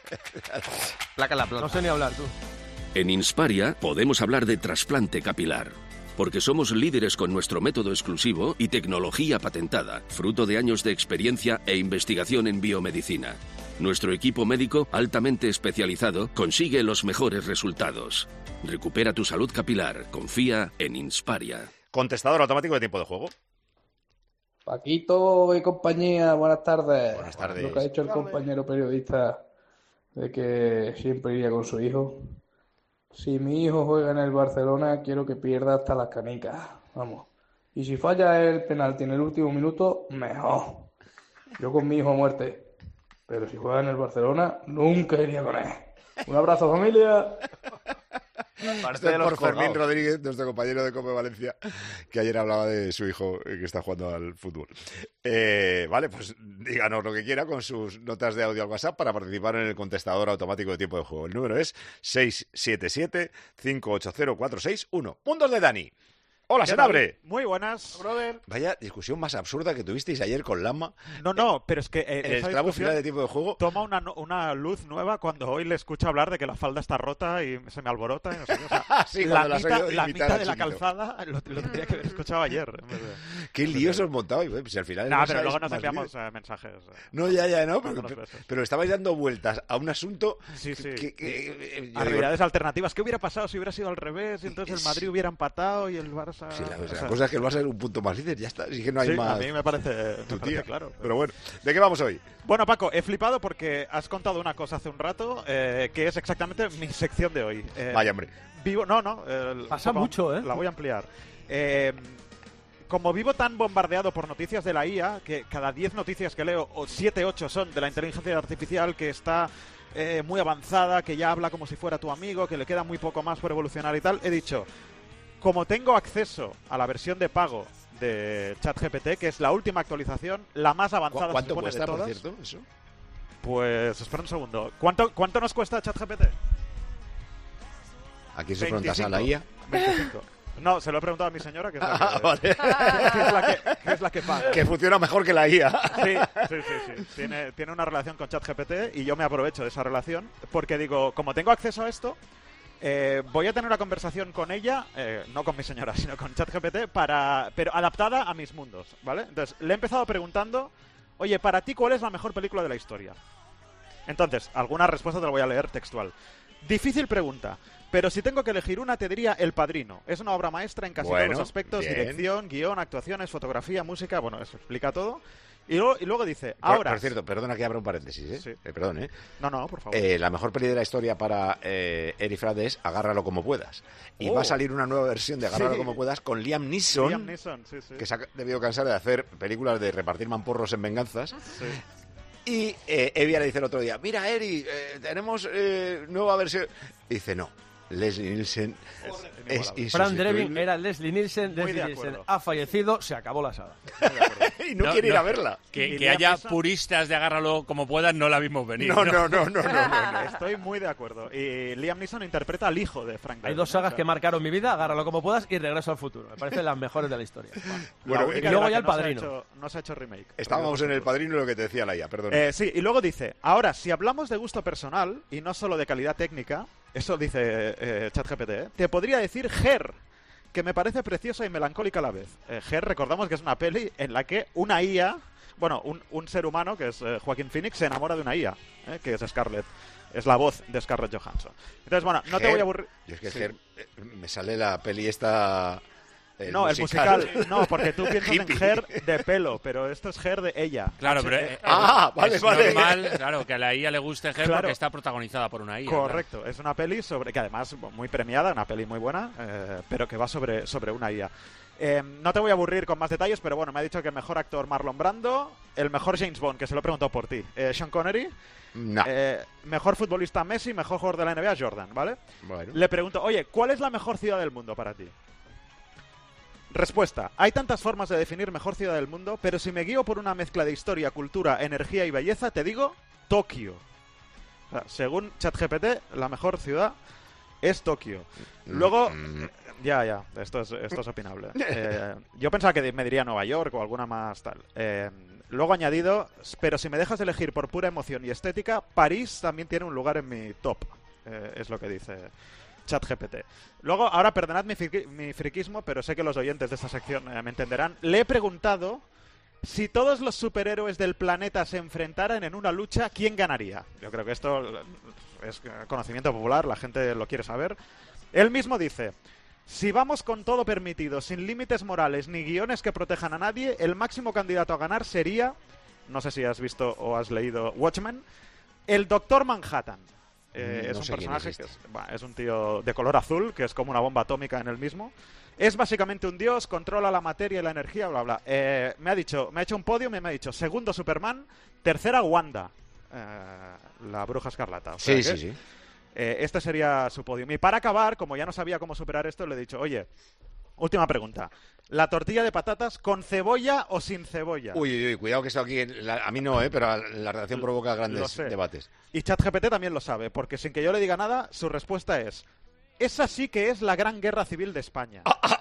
Placa la plaza. No sé ni hablar, tú. En Insparia podemos hablar de trasplante capilar, porque somos líderes con nuestro método exclusivo y tecnología patentada, fruto de años de experiencia e investigación en biomedicina. Nuestro equipo médico altamente especializado consigue los mejores resultados. Recupera tu salud capilar. Confía en Insparia. Contestador automático de tiempo de juego. Paquito y compañía, buenas tardes. Buenas tardes. Lo que ha dicho el compañero periodista de que siempre iría con su hijo. Si mi hijo juega en el Barcelona, quiero que pierda hasta las canicas. Vamos. Y si falla el penalti en el último minuto, mejor. Yo con mi hijo a muerte. Pero si juega en el Barcelona, nunca iría con él. Un abrazo, familia. Esto es por Fermín Rodríguez, nuestro compañero de Cope Valencia, que ayer hablaba de su hijo eh, que está jugando al fútbol. Eh, vale, pues díganos lo que quiera con sus notas de audio al WhatsApp para participar en el contestador automático de tiempo de juego. El número es seis siete siete, cinco ocho cero, cuatro seis uno. Puntos de Dani. Hola, Senabre. Muy buenas. Brother. Vaya discusión más absurda que tuvisteis ayer con Lama. No, no, pero es que eh, en el esa tramo discusión final de tiempo de juego toma una, una luz nueva cuando hoy le escucho hablar de que la falda está rota y se me alborota. Y no sé qué. O sea, sí, la la, mitad, la mitad mitad de la calzada lo, lo tendría que haber escuchado ayer. Qué líos os montado. Si al final no, pero luego nos enviamos eh, mensajes. Eh, no, ya, ya, no. Pero, pero, pero estabais dando vueltas a un asunto sí, sí. que... que a realidades digo... alternativas. ¿Qué hubiera pasado si hubiera sido al revés? Y entonces el Madrid hubiera empatado y el Barça... Sí, la, o sea, o sea, la cosa es que el Barça era un punto más líder, ya está. Así que no hay sí, más... a mí me parece, tu me parece claro. Pero... pero bueno, ¿de qué vamos hoy? Bueno, Paco, he flipado porque has contado una cosa hace un rato eh, que es exactamente mi sección de hoy. Eh, Vaya, hombre. Vivo... No, no. Eh, Pasa poco, mucho, ¿eh? La voy a ampliar. Eh... Como vivo tan bombardeado por noticias de la I A, que cada diez noticias que leo, o siete, ocho son de la inteligencia artificial que está eh, muy avanzada, que ya habla como si fuera tu amigo, que le queda muy poco más por evolucionar y tal, he dicho, como tengo acceso a la versión de pago de ChatGPT, que es la última actualización, la más avanzada ¿Cuánto se supone cuesta, de todas, por cierto, eso? Pues, espera un segundo. ¿Cuánto, cuánto nos cuesta ChatGPT? ¿A quién se preguntas? ¿A la I A? veinticinco. No, se lo he preguntado a mi señora, que es la que, ah, vale. que, es la que, que es la que paga. Que funciona mejor que la I A. Sí, sí, sí. sí. Tiene, tiene una relación con ChatGPT y yo me aprovecho de esa relación porque digo, como tengo acceso a esto, eh, voy a tener una conversación con ella, eh, no con mi señora, sino con ChatGPT, para, pero adaptada a mis mundos, ¿vale? Entonces, le he empezado preguntando, oye, para ti, ¿cuál es la mejor película de la historia? Entonces, alguna respuesta te la voy a leer textual. Difícil pregunta. Pero si tengo que elegir una, te diría El Padrino. Es una obra maestra en casi bueno, todos los aspectos. Bien. Dirección, guión, actuaciones, fotografía, música. Bueno, eso explica todo. Y luego, y luego dice, ahora... Por, por cierto, perdona que abra un paréntesis, ¿eh? Sí. eh perdón, ¿eh? No, no, por favor. Eh, la mejor peli de la historia para eh, Eri Frade es Agárralo como puedas. Y oh. va a salir una nueva versión de Agárralo sí. como puedas con Liam Neeson, Liam Neeson sí, sí. que se ha debido cansar de hacer películas de repartir mamporros en venganzas. Sí. Y eh, Evia le dice el otro día, mira, Eri, eh, tenemos eh, nueva versión. Y dice, no. Leslie Nielsen es, es Fran Drebin era Leslie Nielsen, Leslie Nielsen ha fallecido, se acabó la saga. y no, no quiere ir no, a verla. Que, que haya Neeson... puristas de Agárralo como puedan, no la vimos venir. No, no, no, no, no, no, no. Estoy muy de acuerdo. Y Liam Neeson interpreta al hijo de Frank Drebin. Hay dos sagas que marcaron mi vida, Agárralo como puedas y Regreso al futuro. Me parecen las mejores de la historia. Bueno, y luego ya El no Padrino. Se hecho, no se ha hecho remake. Estábamos en El Padrino y lo que te decía la I A, perdón. Eh, sí, y luego dice, ahora, si hablamos de gusto personal y no solo de calidad técnica, eso dice eh, ChatGPT, ¿eh? Te podría decir Her, que me parece preciosa y melancólica a la vez. Eh, Her, recordamos que es una peli en la que una I A, bueno, un, un ser humano, que es eh, Joaquín Phoenix, se enamora de una I A, eh, que es Scarlett. Es la voz de Scarlett Johansson. Entonces, bueno, no Her, te voy a aburrir. Yo es que sí. Her, eh, me sale la peli esta... El no, musical. el musical, no, porque tú piensas en Her de pelo, pero esto es Her de ella. Claro, pero eh, ah, vale, es vale. normal, claro, que a la I A le guste Her claro. porque está protagonizada por una I A. Correcto, claro. Es una peli sobre que además muy premiada, una peli muy buena, eh, pero que va sobre, sobre una I A. Eh, no te voy a aburrir con más detalles, pero bueno, me ha dicho que el mejor actor Marlon Brando, el mejor James Bond, que se lo he preguntado por ti, eh, Sean Connery, no. eh, mejor futbolista Messi, mejor jugador de la N B A Jordan, ¿vale? Bueno. Le pregunto, oye, ¿cuál es la mejor ciudad del mundo para ti? Respuesta. Hay tantas formas de definir mejor ciudad del mundo, pero si me guío por una mezcla de historia, cultura, energía y belleza, te digo Tokio. O sea, según ChatGPT, la mejor ciudad es Tokio. Luego... Mm. Ya, ya, esto es, esto es opinable. Eh, yo pensaba que me diría Nueva York o alguna más tal. Eh, luego añadido, pero si me dejas elegir por pura emoción y estética, París también tiene un lugar en mi top. Eh, es lo que dice ChatGPT. Luego, ahora perdonad mi, friqui, mi friquismo, pero sé que los oyentes de esta sección eh, me entenderán. Le he preguntado si todos los superhéroes del planeta se enfrentaran en una lucha, ¿quién ganaría? Yo creo que esto es conocimiento popular, la gente lo quiere saber. Él mismo dice... Si vamos con todo permitido, sin límites morales ni guiones que protejan a nadie, el máximo candidato a ganar sería, no sé si has visto o has leído Watchmen, el Doctor Manhattan. Eh, no es un sé personaje es que este. es, bah, es un tío de color azul, que es como una bomba atómica en él mismo. Es básicamente un dios, controla la materia y la energía, bla, bla. Eh, me ha dicho, me ha hecho un podio y me ha dicho, segundo Superman, tercera Wanda, eh, la bruja escarlata. O sea sí, que, sí, sí. Eh, este sería su podio. Y para acabar, como ya no sabía cómo superar esto, le he dicho, oye, última pregunta. ¿La tortilla de patatas con cebolla o sin cebolla? Uy, uy, uy, cuidado que esto aquí, la, a mí no, ¿eh? Pero la redacción provoca grandes debates. Y ChatGPT también lo sabe, porque sin que yo le diga nada, su respuesta es... Esa sí que es la gran guerra civil de España.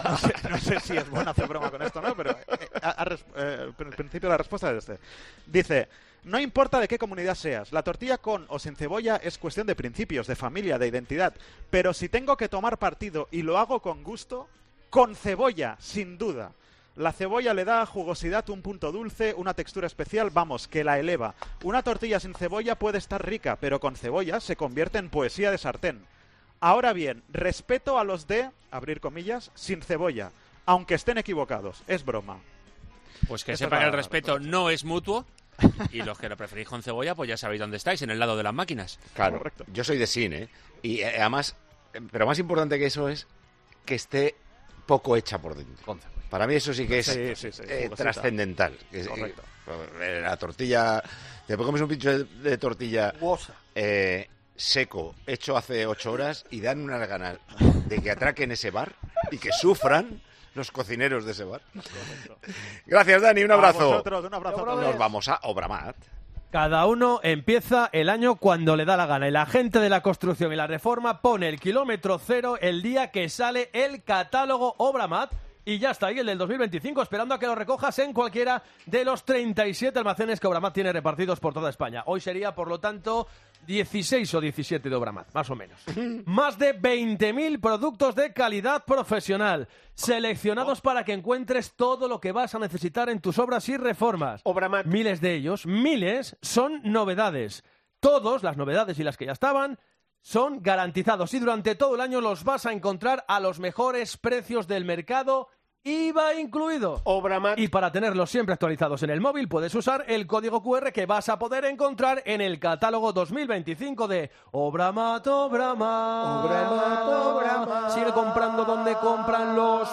No sé, no sé si es bueno hacer broma con esto o no, pero eh, a, a, eh, el principio la respuesta es este. Dice, no importa de qué comunidad seas, la tortilla con o sin cebolla es cuestión de principios, de familia, de identidad. Pero si tengo que tomar partido y lo hago con gusto, con cebolla, sin duda. La cebolla le da jugosidad, un punto dulce, una textura especial, vamos, que la eleva. Una tortilla sin cebolla puede estar rica, pero con cebolla se convierte en poesía de sartén. Ahora bien, respeto a los de, abrir comillas, sin cebolla, aunque estén equivocados. Es broma. Pues que Esta sepa es que la el respeto no es mutuo. Y los que lo preferís con cebolla, pues ya sabéis dónde estáis, en el lado de las máquinas. Claro, Correcto. Yo soy de sin, ¿eh? Y eh, además, eh, pero más importante que eso es que esté poco hecha por dentro. Para mí eso sí que es Sí, sí, sí, eh, jugosita. trascendental. Es- Correcto. eh, la tortilla, te comes un pincho de, de tortilla eh, seco, hecho hace ocho horas y dan unas ganas de que atraquen ese bar y que sufran los cocineros de ese bar. Gracias, Dani, un A abrazo. vosotros, un abrazo a todos. Nos vamos a Obramat. Cada uno empieza el año cuando le da la gana y la gente de la construcción y la reforma pone el kilómetro cero el día que sale el catálogo Obramat y ya está ahí el del dos mil veinticinco esperando a que lo recojas en cualquiera de los treinta y siete almacenes que Obramat tiene repartidos por toda España. Hoy sería, por lo tanto, dieciséis o diecisiete de Obramat, más o menos. Más de veinte mil productos de calidad profesional seleccionados para que encuentres todo lo que vas a necesitar en tus obras y reformas. Obramat. Miles de ellos, miles, son novedades. Todos, las novedades y las que ya estaban, son garantizados y durante todo el año los vas a encontrar a los mejores precios del mercado, I V A incluido. Obramat. Y para tenerlos siempre actualizados en el móvil puedes usar el código cu erre que vas a poder encontrar en el catálogo dos mil veinticinco de Obramat, Obramat, Obramat, Obramat. Sigue comprando donde compran los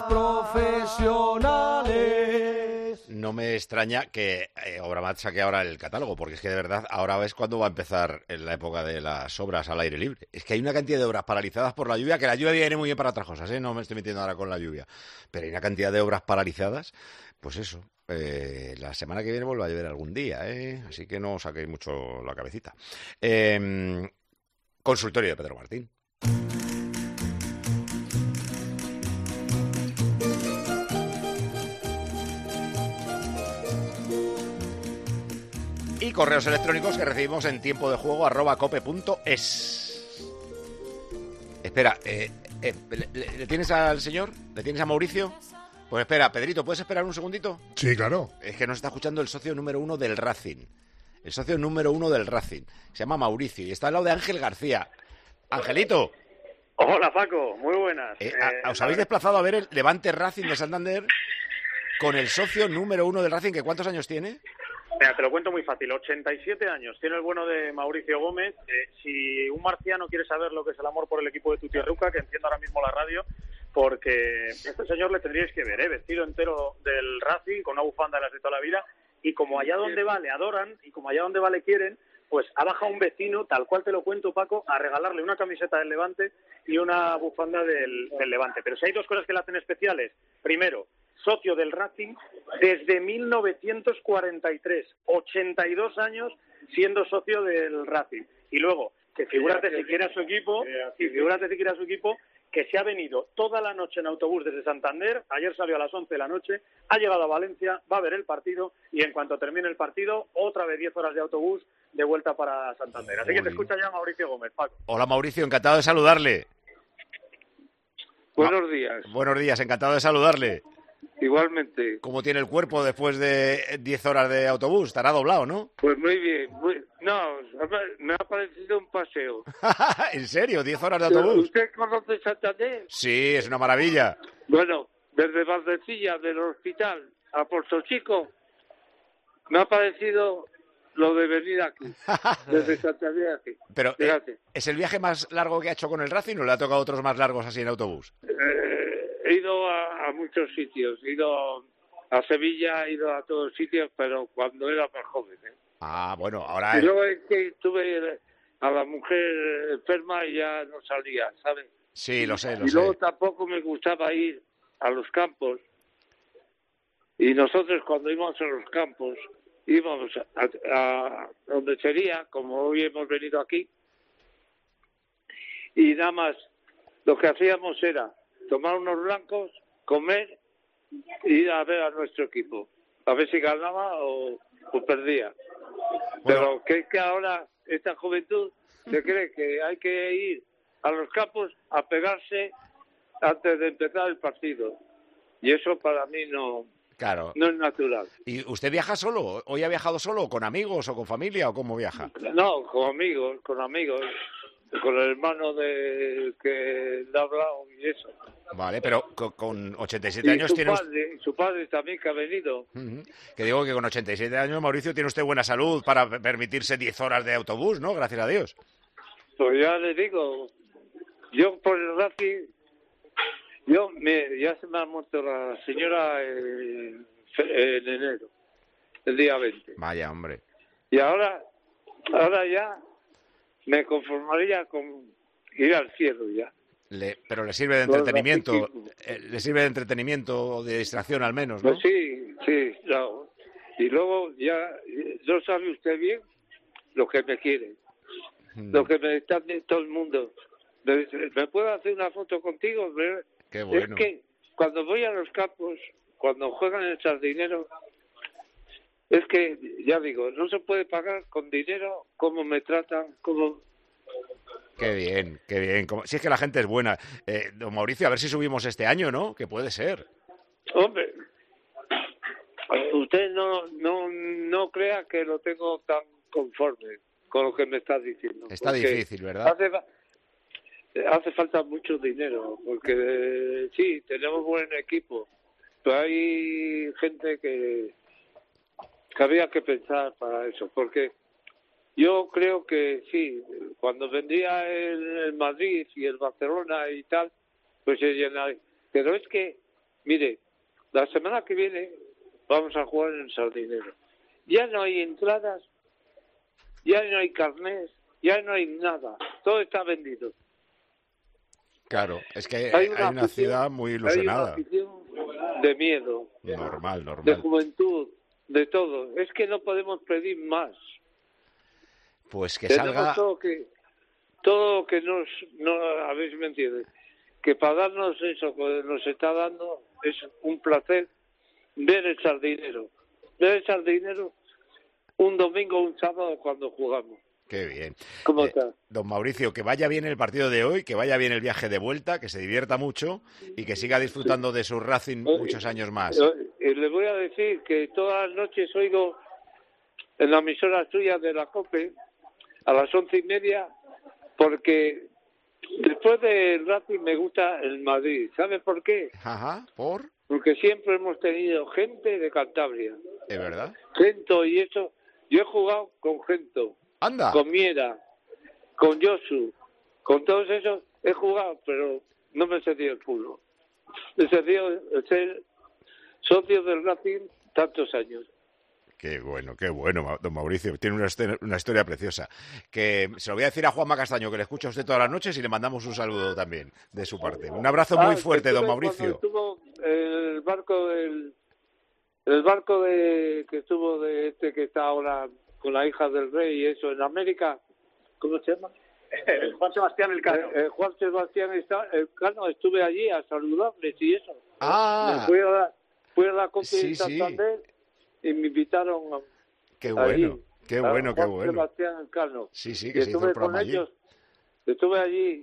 profesionales. No me extraña que eh, Obramat saque ahora el catálogo, porque es que de verdad ahora es cuando va a empezar en la época de las obras al aire libre. Es que hay una cantidad de obras paralizadas por la lluvia, que la lluvia viene muy bien para otras cosas, ¿eh? No me estoy metiendo ahora con la lluvia. Pero hay una cantidad de obras paralizadas, pues eso, eh, la semana que viene vuelve a llover algún día, ¿eh? Así que no os saquéis mucho la cabecita. Eh, consultorio de Pedro Martín. Y correos electrónicos que recibimos en tiempo de juego arroba cope punto es. Espera, eh, eh, ¿le, le- le tienes al señor? ¿Le tienes a Mauricio? Pues espera, Pedrito, ¿puedes esperar un segundito? Sí, claro. Es que nos está escuchando el socio número uno del Racing. El socio número uno del Racing. Se llama Mauricio y está al lado de Ángel García. Angelito, Hola, Paco. Muy buenas. eh, Eh, a- ¿os habéis desplazado a ver el Levante Racing de Santander con el socio número uno del Racing? ¿Que cuántos años tiene? Mira, te lo cuento muy fácil. ochenta y siete años. Tiene el bueno de Mauricio Gómez. Eh, si un marciano quiere saber lo que es el amor por el equipo de Tutierruca, que encienda ahora mismo la radio, porque este señor le tendríais que ver, ¿eh? Vestido entero del Racing, con una bufanda de las de toda la vida, y como allá donde va le adoran, y como allá donde va le quieren, pues ha bajado un vecino, tal cual te lo cuento, Paco, a regalarle una camiseta del Levante y una bufanda del, del Levante. Pero si hay dos cosas que le hacen especiales. Primero, socio del Racing desde mil novecientos cuarenta y tres, ochenta y dos años siendo socio del Racing. Y luego, que figúrate si quiere a su equipo, y figúrate si quiere a su equipo, que se ha venido toda la noche en autobús desde Santander, ayer salió a las once de la noche, ha llegado a Valencia, va a ver el partido, y en cuanto termine el partido, otra vez diez horas de autobús de vuelta para Santander. Así que te escucha ya Mauricio Gómez, Paco. Hola Mauricio, encantado de saludarle. Buenos días. Buenos días, encantado de saludarle. Igualmente. ¿Cómo tiene el cuerpo después de diez horas de autobús? Estará doblado, ¿no? Pues muy bien. Muy... No, me ha parecido un paseo. ¿En serio? ¿diez horas de autobús? ¿Usted conoce Santander? Sí, es una maravilla. Bueno, desde Valdecilla del hospital a Puerto Chico, me ha parecido lo de venir aquí. Desde Santander aquí. Pero, eh, Fíjate. ¿es el viaje más largo que ha hecho con el Racing o le ha tocado otros más largos así en autobús? Eh, he ido a, a muchos sitios. He ido a Sevilla, he ido a todos sitios, pero cuando era más joven. ¿eh? Ah, bueno, ahora... Y luego es que tuve a la mujer enferma y ya no salía, ¿sabes? Sí, lo sé, lo y sé. luego tampoco me gustaba ir a los campos. Y nosotros cuando íbamos a los campos, íbamos a, a donde sería, como hoy hemos venido aquí, y nada más lo que hacíamos era tomar unos blancos, comer e ir a ver a nuestro equipo. A ver si ganaba o, o perdía. Bueno. Pero que es que ahora esta juventud se cree que hay que ir a los campos a pegarse antes de empezar el partido. Y eso para mí no, claro. no es natural. ¿Y usted viaja solo? ¿Hoy ha viajado solo, o con amigos, o con familia, o cómo viaja? No, con amigos, con amigos, con el hermano de que le ha hablado y eso. Vale, pero con, con ochenta y siete y años su tiene padre, usted... su padre también que ha venido. Uh-huh. Que digo que con ochenta y siete años, Mauricio, tiene usted buena salud para permitirse diez horas de autobús, ¿no? Gracias a Dios. Pues ya le digo, yo por el Racing, yo me, ya se me ha muerto la señora en, en enero, el día veinte. Vaya, hombre. Y ahora, ahora ya me conformaría con ir al cielo ya. Le, pero le sirve de entretenimiento, eh, le sirve de entretenimiento o de distracción al menos, ¿no? Pues sí, sí, claro. Y luego ya, no sabe usted bien lo que me quiere, hmm. lo que me está viendo todo el mundo. ¿Me, ¿Me puedo hacer una foto contigo? Qué bueno. Es que cuando voy a los campos, cuando juegan en el Sardinero, es que, ya digo, no se puede pagar con dinero cómo me tratan, cómo... Qué bien, qué bien. Como... Si es que la gente es buena. Eh, don Mauricio, a ver si subimos este año, ¿no? Que puede ser. Hombre, usted no, no, no crea que lo tengo tan conforme con lo que me está diciendo. Está difícil, ¿verdad? Hace, hace falta mucho dinero, porque eh, sí, tenemos buen equipo, pero hay gente que, que había que pensar para eso, porque... Yo creo que sí, cuando vendría el, el Madrid y el Barcelona y tal, pues se llenaría. Pero es que, mire, la semana que viene vamos a jugar en el Sardinero. Ya no hay entradas, ya no hay carnés, ya no hay nada. Todo está vendido. Claro, es que hay una, hay una afición, ciudad muy ilusionada. Hay una afición de miedo. Normal, normal. De juventud, de todo. Es que no podemos pedir más. Pues que Tenemos salga... todo que, todo que nos... No, a ver si me entiendes. Que para darnos eso que nos está dando es un placer ver el Sardinero. Ver el Sardinero un domingo o un sábado cuando jugamos. Qué bien. ¿Cómo eh, está? Don Mauricio, que vaya bien el partido de hoy, que vaya bien el viaje de vuelta, que se divierta mucho y que siga disfrutando sí. de su Racing eh, muchos años más. Eh, le voy a decir que todas las noches oigo en la emisora suya de la COPE a las once y media, porque después del Racing me gusta el Madrid. ¿Sabe por qué? Ajá, ¿por? Porque siempre hemos tenido gente de Cantabria. ¿Es verdad? Gento y eso. Yo he jugado con Gento. Anda. Con Miera, con Josu, con todos esos he jugado, pero no me he sentido el culo. Me he sentido ser socio del Racing tantos años. Qué bueno, qué bueno, don Mauricio. Tiene una, una historia preciosa. Que se lo voy a decir a Juanma Castaño, que le escucha a usted todas las noches y le mandamos un saludo también de su parte. Un abrazo muy ah, fuerte, don Mauricio. Estuvo el barco del, el barco de que estuvo de este que está ahora con la hija del rey y eso en América, ¿cómo se llama? Juan Sebastián Elcano. Eh, eh, Juan Sebastián Elcano, estuve allí a saludarles y eso. Ah. Me fui a la, fui a la Copa sí, de Santander. Sí. Y me invitaron a... Qué bueno, allí, qué bueno, qué bueno. Sebastián Elcano. Sí, sí, que se hizo el programa allí. Ellos, estuve allí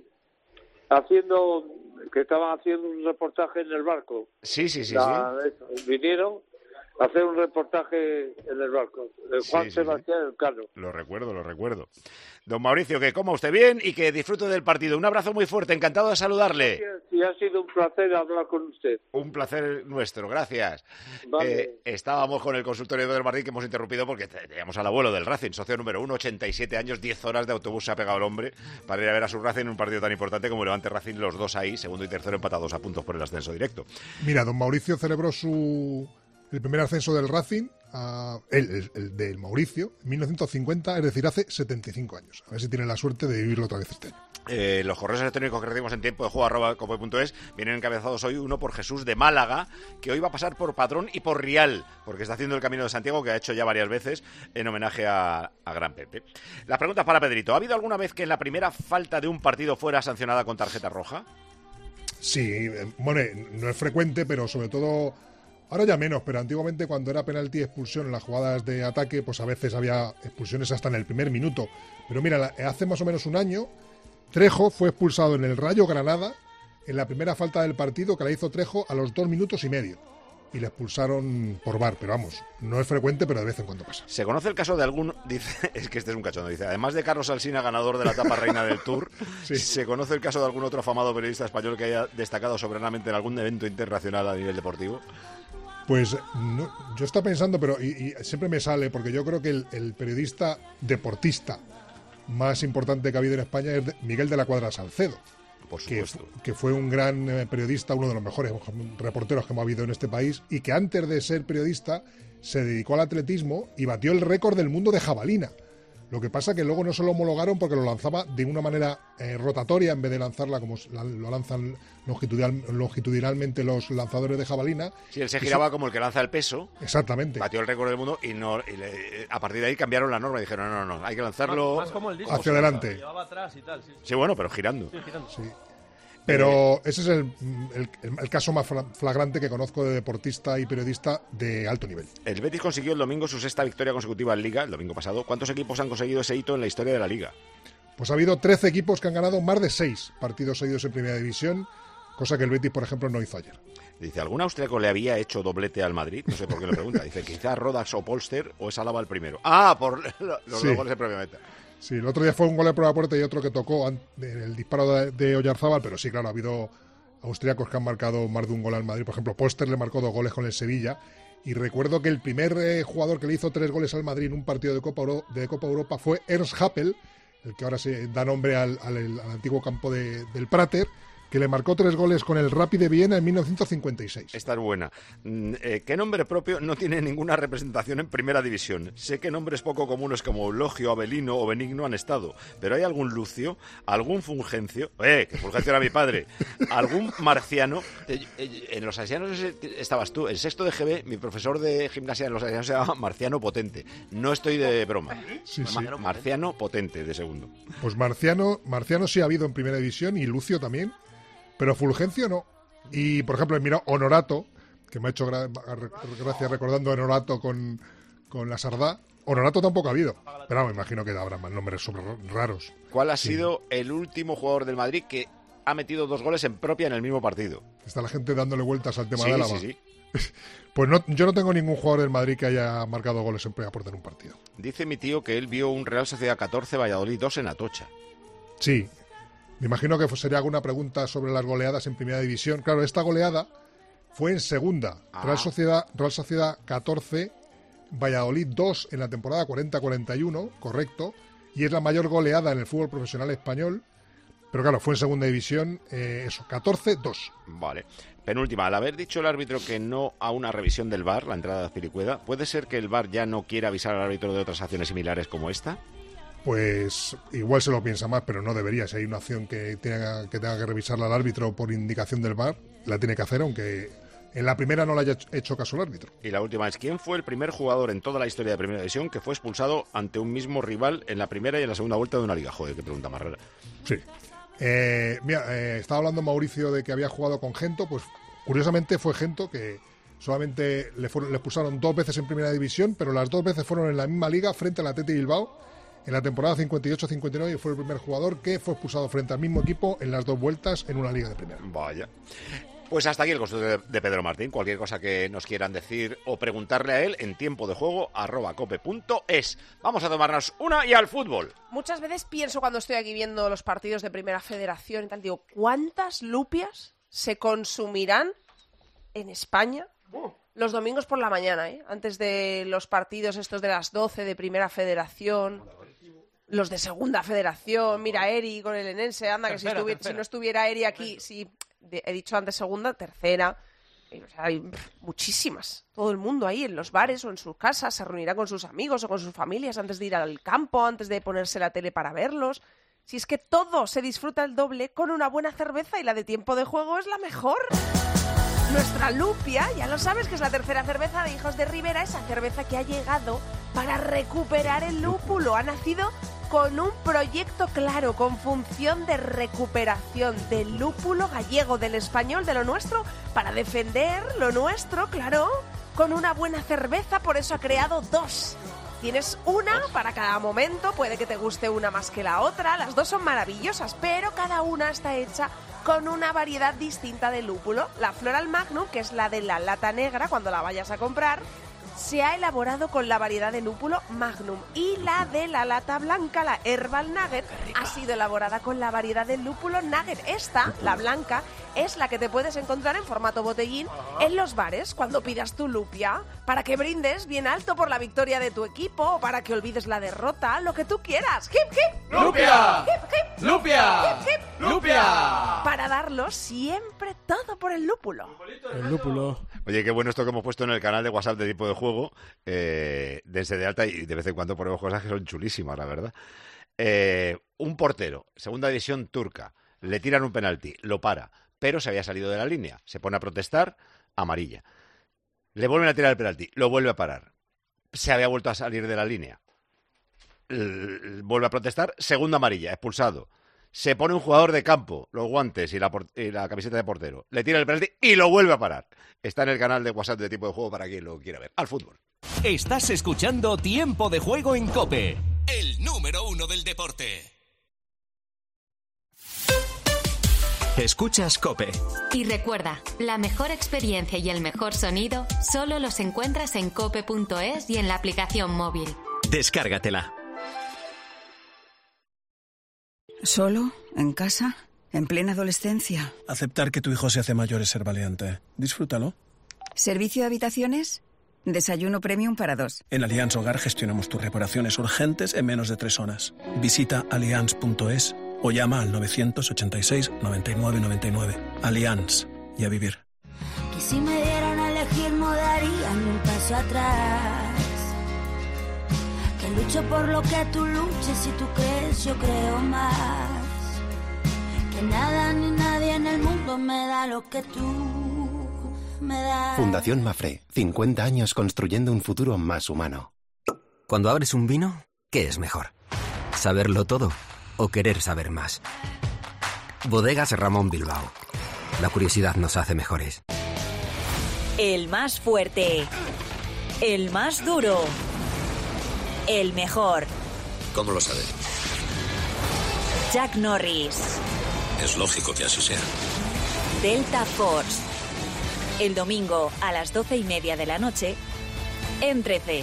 haciendo, que estaban haciendo un reportaje en el barco. Sí, sí, sí, la, sí. Vinieron a hacer un reportaje en el barco, de Juan sí, Sebastián sí. Elcano. Lo recuerdo, lo recuerdo. Don Mauricio, que coma usted bien y que disfrute del partido. Un abrazo muy fuerte, encantado de saludarle. Sí, ha sido un placer hablar con usted. Un placer nuestro, gracias. Vale. Eh, estábamos con el consultorio del Martín, que hemos interrumpido porque teníamos al abuelo del Racing, socio número uno, ochenta y siete años, diez horas de autobús se ha pegado el hombre para ir a ver a su Racing en un partido tan importante como el Levante Racing, los dos ahí, segundo y tercero empatados a puntos por el ascenso directo. Mira, don Mauricio celebró su... el primer ascenso del Racing, uh, el, el, el del Mauricio, en mil novecientos cincuenta, es decir, hace setenta y cinco años. A ver si tiene la suerte de vivirlo otra vez este año. Eh, los correos electrónicos que recibimos en tiempo de juego arroba cope punto es vienen encabezados hoy, uno por Jesús de Málaga, que hoy va a pasar por Padrón y por Rial, porque está haciendo el Camino de Santiago, que ha hecho ya varias veces en homenaje a, a Gran Pepe. Las preguntas para Pedrito. ¿Ha habido alguna vez que en la primera falta de un partido fuera sancionada con tarjeta roja? Sí, bueno, no es frecuente, pero sobre todo, ahora ya menos, pero antiguamente cuando era penalti y expulsión en las jugadas de ataque, pues a veces había expulsiones hasta en el primer minuto. Pero mira, hace más o menos un año, Trejo fue expulsado en el Rayo Granada en la primera falta del partido que la hizo Trejo a los dos minutos y medio. Y le expulsaron por V A R, pero vamos, no es frecuente, pero de vez en cuando pasa. ¿Se conoce el caso de algún, dice, es que este es un cachondo, dice, además de Carlos Alsina, ganador de la etapa reina del Tour, sí. ¿Se conoce el caso de algún otro afamado periodista español que haya destacado soberanamente en algún evento internacional a nivel deportivo? Pues no, yo estaba pensando, pero y, y siempre me sale, porque yo creo que el, el periodista deportista más importante que ha habido en España es de Miguel de la Cuadra Salcedo. Por supuesto. Que, que fue un gran eh, periodista, uno de los mejores reporteros que hemos habido en este país, y que antes de ser periodista se dedicó al atletismo y batió el récord del mundo de jabalina. Lo que pasa que luego no se lo homologaron porque lo lanzaba de una manera eh, rotatoria en vez de lanzarla como la, lo lanzan longitudinal, longitudinalmente los lanzadores de jabalina. Sí, él se giraba Eso, como el que lanza el peso. Exactamente. Batió el récord del mundo y, no, y le, a partir de ahí cambiaron la norma y dijeron, no, no, no, hay que lanzarlo más, más como el disco, hacia adelante. Llevaba atrás y tal, sí. Sí, bueno, pero girando. Sí, girando. Sí. Pero ese es el, el, el caso más flagrante que conozco de deportista y periodista de alto nivel. El Betis consiguió el domingo su sexta victoria consecutiva en Liga, el domingo pasado. ¿Cuántos equipos han conseguido ese hito en la historia de la Liga? Pues ha habido trece equipos que han ganado más de seis partidos seguidos en Primera División, cosa que el Betis, por ejemplo, no hizo ayer. Dice, ¿algún austríaco le había hecho doblete al Madrid? No sé por qué lo pregunta. Dice, quizás Rodas o Polster o es Álava el primero. Ah, por los sí. dos goles de propia meta. Sí, el otro día fue un gol de prueba puerta y otro que tocó en el disparo de, de Oyarzábal, pero sí, claro, ha habido austríacos que han marcado más de un gol al Madrid. Por ejemplo, Polster le marcó dos goles con el Sevilla. Y recuerdo que el primer eh, jugador que le hizo tres goles al Madrid en un partido de Copa, Euro, de Copa Europa fue Ernst Happel, el que ahora se da nombre al, al, al antiguo campo de, del Prater, que le marcó tres goles con el Rapid de Viena en mil novecientos cincuenta y seis. Esta es buena. Eh, ¿Qué nombre propio no tiene ninguna representación en Primera División? Sé que nombres poco comunes como Eulogio, Abelino o Benigno han estado, pero ¿hay algún Lucio? ¿Algún Fulgencio? ¡Eh, que Fulgencio era mi padre! ¿Algún Marciano? Eh, eh, en los Salesianos estabas tú. El sexto de G B, mi profesor de gimnasia en los Salesianos se llama Marciano Potente. No estoy de broma. Sí, sí. Marciano Potente, de segundo. Pues Marciano, Marciano sí ha habido en Primera División y Lucio también. Pero Fulgencio no. Y, por ejemplo, mira, Honorato, que me ha hecho gra gracia recordando a Honorato con, con la Sardá. Honorato tampoco ha habido. Pero me imagino que habrá más nombres sobre raros. ¿Cuál ha sí. sido el último jugador del Madrid que ha metido dos goles en propia en el mismo partido? Está la gente dándole vueltas al tema sí, de Álava. Sí, sí. Pues no, yo no tengo ningún jugador del Madrid que haya marcado goles en propia puerta en un partido. Dice mi tío que él vio un Real Sociedad catorce, Valladolid dos en Atocha. Sí. Me imagino que sería alguna pregunta sobre las goleadas en Primera División. Claro, esta goleada fue en Segunda. Ah. Real Sociedad, Real Sociedad catorce, Valladolid dos en la temporada cuarenta cuarenta y uno, correcto. Y es la mayor goleada en el fútbol profesional español. Pero claro, fue en Segunda División, eh, eso, catorce dos. Vale. Penúltima, al haber dicho el árbitro que no a una revisión del V A R, la entrada de Azpilicueta, ¿puede ser que el V A R ya no quiera avisar al árbitro de otras acciones similares como esta? Pues igual se lo piensa más, pero no debería. Si hay una acción que tenga que, tenga que revisarla al árbitro por indicación del V A R, la tiene que hacer, aunque en la primera no le haya hecho caso al árbitro. Y la última es, ¿quién fue el primer jugador en toda la historia de Primera División que fue expulsado ante un mismo rival en la primera y en la segunda vuelta de una liga? Joder, qué pregunta más rara. Sí. Eh, mira, eh, estaba hablando Mauricio de que había jugado con Gento, pues curiosamente fue Gento que solamente le, fueron, le expulsaron dos veces en Primera División, pero las dos veces fueron en la misma liga frente al Athletic Bilbao. En la temporada cincuenta y ocho cincuenta y nueve fue el primer jugador que fue expulsado frente al mismo equipo en las dos vueltas en una liga de primera. Vaya. Pues hasta aquí el consultorio de Pedro Martín. Cualquier cosa que nos quieran decir o preguntarle a él en tiempo de juego arroba cope punto es. Vamos a tomarnos una y al fútbol. Muchas veces pienso cuando estoy aquí viendo los partidos de Primera Federación y tal, digo, ¿cuántas lupias se consumirán en España los domingos por la mañana, eh? Antes de los partidos estos de las doce de Primera Federación? Los de Segunda Federación, mira, Eri con el Enense, anda, tercera, que si, estuvi- si no estuviera Eri aquí, sí, de, he dicho antes Segunda, Tercera, y, o sea, hay pff, muchísimas. Todo el mundo ahí en los bares o en sus casas se reunirá con sus amigos o con sus familias antes de ir al campo, antes de ponerse la tele para verlos. Si es que todo se disfruta el doble con una buena cerveza y la de Tiempo de Juego es la mejor. Nuestra Lupia, ya lo sabes que es la tercera cerveza de Hijos de Ribera, esa cerveza que ha llegado para recuperar el lúpulo. Ha nacido con un proyecto claro, con función de recuperación del lúpulo gallego, del español, de lo nuestro, para defender lo nuestro, claro, con una buena cerveza, por eso ha creado dos. Tienes una para cada momento, puede que te guste una más que la otra, las dos son maravillosas, pero cada una está hecha con una variedad distinta de lúpulo. La Floral Magnum, que es la de la lata negra cuando la vayas a comprar, se ha elaborado con la variedad de lúpulo Magnum, y la de la lata blanca, la Herbal Nugget, ha sido elaborada con la variedad de lúpulo Nugget. Esta, la blanca, es la que te puedes encontrar en formato botellín en los bares cuando pidas tu lupia, para que brindes bien alto por la victoria de tu equipo o para que olvides la derrota, lo que tú quieras. ¡Hip, hip! ¡Lupia! ¡Hip, hip! ¡Lupia! ¡Hip, hip! ¡Lupia! Para darlo siempre todo por el lúpulo. El lúpulo. Oye, qué bueno esto que hemos puesto en el canal de WhatsApp de Tipo de Juego, eh, desde de alta, y de vez en cuando ponemos cosas que son chulísimas, la verdad. Eh, un portero, segunda división turca, le tiran un penalti, lo para, pero se había salido de la línea, se pone a protestar, amarilla. Le vuelven a tirar el penalti, lo vuelve a parar, se había vuelto a salir de la línea, L- vuelve a protestar, segunda amarilla, expulsado. Se pone un jugador de campo, los guantes y la, por- y la camiseta de portero, le tira el penalti y lo vuelve a parar. Está en el canal de WhatsApp de Tipo de Juego para quien lo quiera ver. Al fútbol. Estás escuchando Tiempo de Juego en COPE, el número uno del deporte. Escuchas COPE. Y recuerda, la mejor experiencia y el mejor sonido solo los encuentras en cope punto es y en la aplicación móvil. Descárgatela. ¿Solo? ¿En casa? ¿En plena adolescencia? Aceptar que tu hijo se hace mayor es ser valiente. Disfrútalo. ¿Servicio de habitaciones? Desayuno premium para dos. En Allianz Hogar gestionamos tus reparaciones urgentes en menos de tres horas. Visita allianz punto es o llama al novecientos ochenta y seis noventa y nueve noventa y nueve. Allianz. Y a vivir. Que si me dieran a elegir no darían un paso atrás. Que lucho por lo que tú luches, si tú crees yo creo más. Que nada ni nadie en el mundo me da lo que tú me das. Fundación Mafre, cincuenta años construyendo un futuro más humano. Cuando abres un vino, ¿qué es mejor? ¿Saberlo todo o querer saber más? Bodegas Ramón Bilbao. La curiosidad nos hace mejores. El más fuerte. El más duro. El mejor. ¿Cómo lo sabe? Jack Norris. Es lógico que así sea. Delta Force. El domingo a las doce y media de la noche en trece.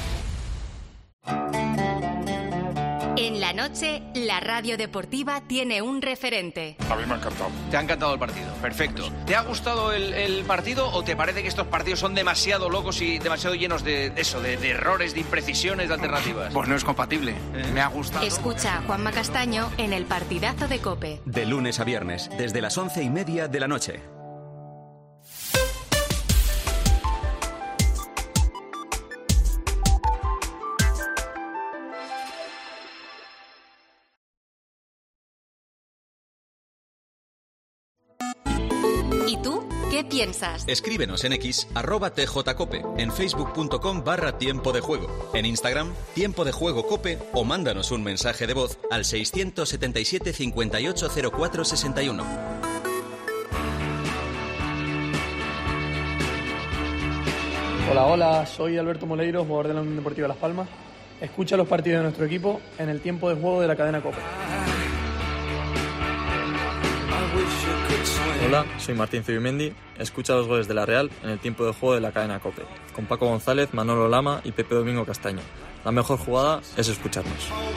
En la noche, la radio deportiva tiene un referente. A mí me ha encantado. ¿Te ha encantado el partido? Perfecto. ¿Te ha gustado el, el partido o te parece que estos partidos son demasiado locos y demasiado llenos de, de eso, de, de errores, de imprecisiones, de alternativas? Pues no es compatible. ¿Eh? Me ha gustado. Escucha a Juanma Castaño en el partidazo de COPE. De lunes a viernes, desde las once y media de la noche. ¿Y tú? ¿Qué piensas? Escríbenos en X, arroba tjcope, en facebook.com barra tiempo de juego, en Instagram, tiempo de juego cope, o mándanos un mensaje de voz al seiscientos setenta y siete cincuenta y ocho cero cuatro sesenta y uno. Hola, hola, soy Alberto Moleiro, jugador de la Unión Deportiva Las Palmas. Escucha los partidos de nuestro equipo en el tiempo de juego de la cadena COPE. Hola, soy Martín Zubimendi. Escucha los goles de la Real en el tiempo de juego de la cadena COPE, con Paco González, Manolo Lama y Pepe Domingo Castaño. La mejor jugada es escucharnos.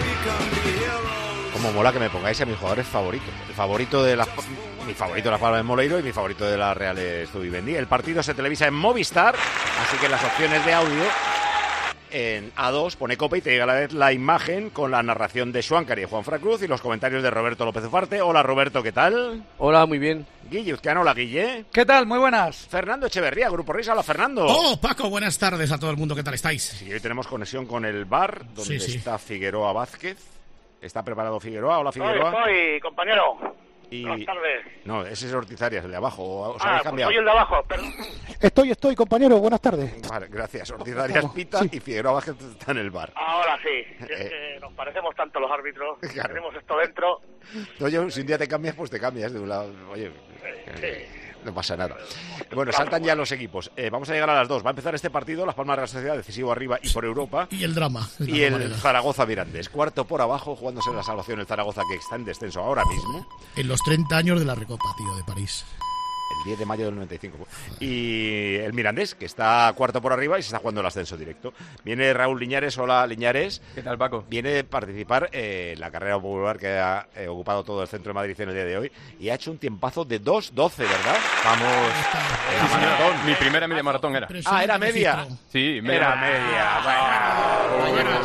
Como mola que me pongáis a mis jugadores favoritos. El favorito de las... Mi favorito de Las Palmas es Moleiro y mi favorito de la Real es Zubimendi. El partido se televisa en Movistar, así que las opciones de audio... En A dos pone COPE y te llega a la vez la imagen con la narración de Schwankar y de Juan Fracruz y los comentarios de Roberto López Ufarte. Hola Roberto, ¿qué tal? Hola, muy bien. Guille Uzcano, hola Guille. ¿Qué tal? Muy buenas. Fernando Echeverría, Grupo Risa, hola Fernando. Oh, Paco, buenas tardes a todo el mundo, ¿qué tal estáis? Sí, hoy tenemos conexión con el bar, donde sí, sí. está Figueroa Vázquez. ¿Está preparado Figueroa? Hola Figueroa. Estoy, estoy, compañero. Y... Buenas tardes. No, ese es Ortiz Arias, el de abajo. ¿Os Ah, habéis pues cambiado? soy el de abajo, perdón. Estoy, estoy, compañero. Buenas tardes. Vale, gracias. Ortiz Arias pita y Figueroa Vázquez está en el bar. Ahora sí. Es Eh. que nos parecemos tanto los árbitros. Claro. Tenemos esto dentro. Oye, si un día te cambias, pues te cambias de un lado. Oye, eh, no pasa nada. Bueno, saltan ya los equipos. Eh, vamos a llegar a las dos. Va a empezar este partido, Las Palmas de la Sociedad, decisivo arriba y por Europa. Y el drama. Y el Zaragoza-Mirandés. Cuarto por abajo, jugándose la salvación el Zaragoza, que está en descenso ahora mismo. En los treinta años de la Recopa, tío, de París. El diez de mayo del noventa y cinco. Y el Mirandés, que está cuarto por arriba y se está jugando el ascenso directo. Viene Raúl Liñares. Hola, Liñares. ¿Qué tal, Paco? Viene a participar eh, en la carrera popular que ha eh, ocupado todo el centro de Madrid en el día de hoy y ha hecho un tiempazo de dos doce, ¿verdad? Vamos. Era maratón. Mi primera media maratón era. Ah, era media. Sí, media. Era media.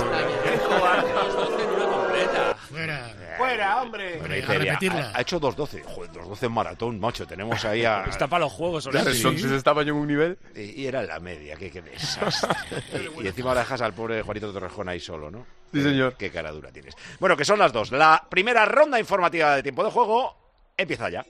Fuera. Fuera, hombre. Bueno, dice, A repetirla. ha, ha hecho dos doce. Joder, dos doce en maratón, macho. Tenemos ahí a... Está para los juegos. Claro, ¿no? sí. Entonces estaba yo en un nivel. Y, y era la media, qué, qué desastre. y, y encima dejas al pobre Juanito Torrejón ahí solo, ¿no? Sí, señor. Qué cara dura tienes. Bueno, que son las dos. La primera ronda informativa de tiempo de juego empieza ya.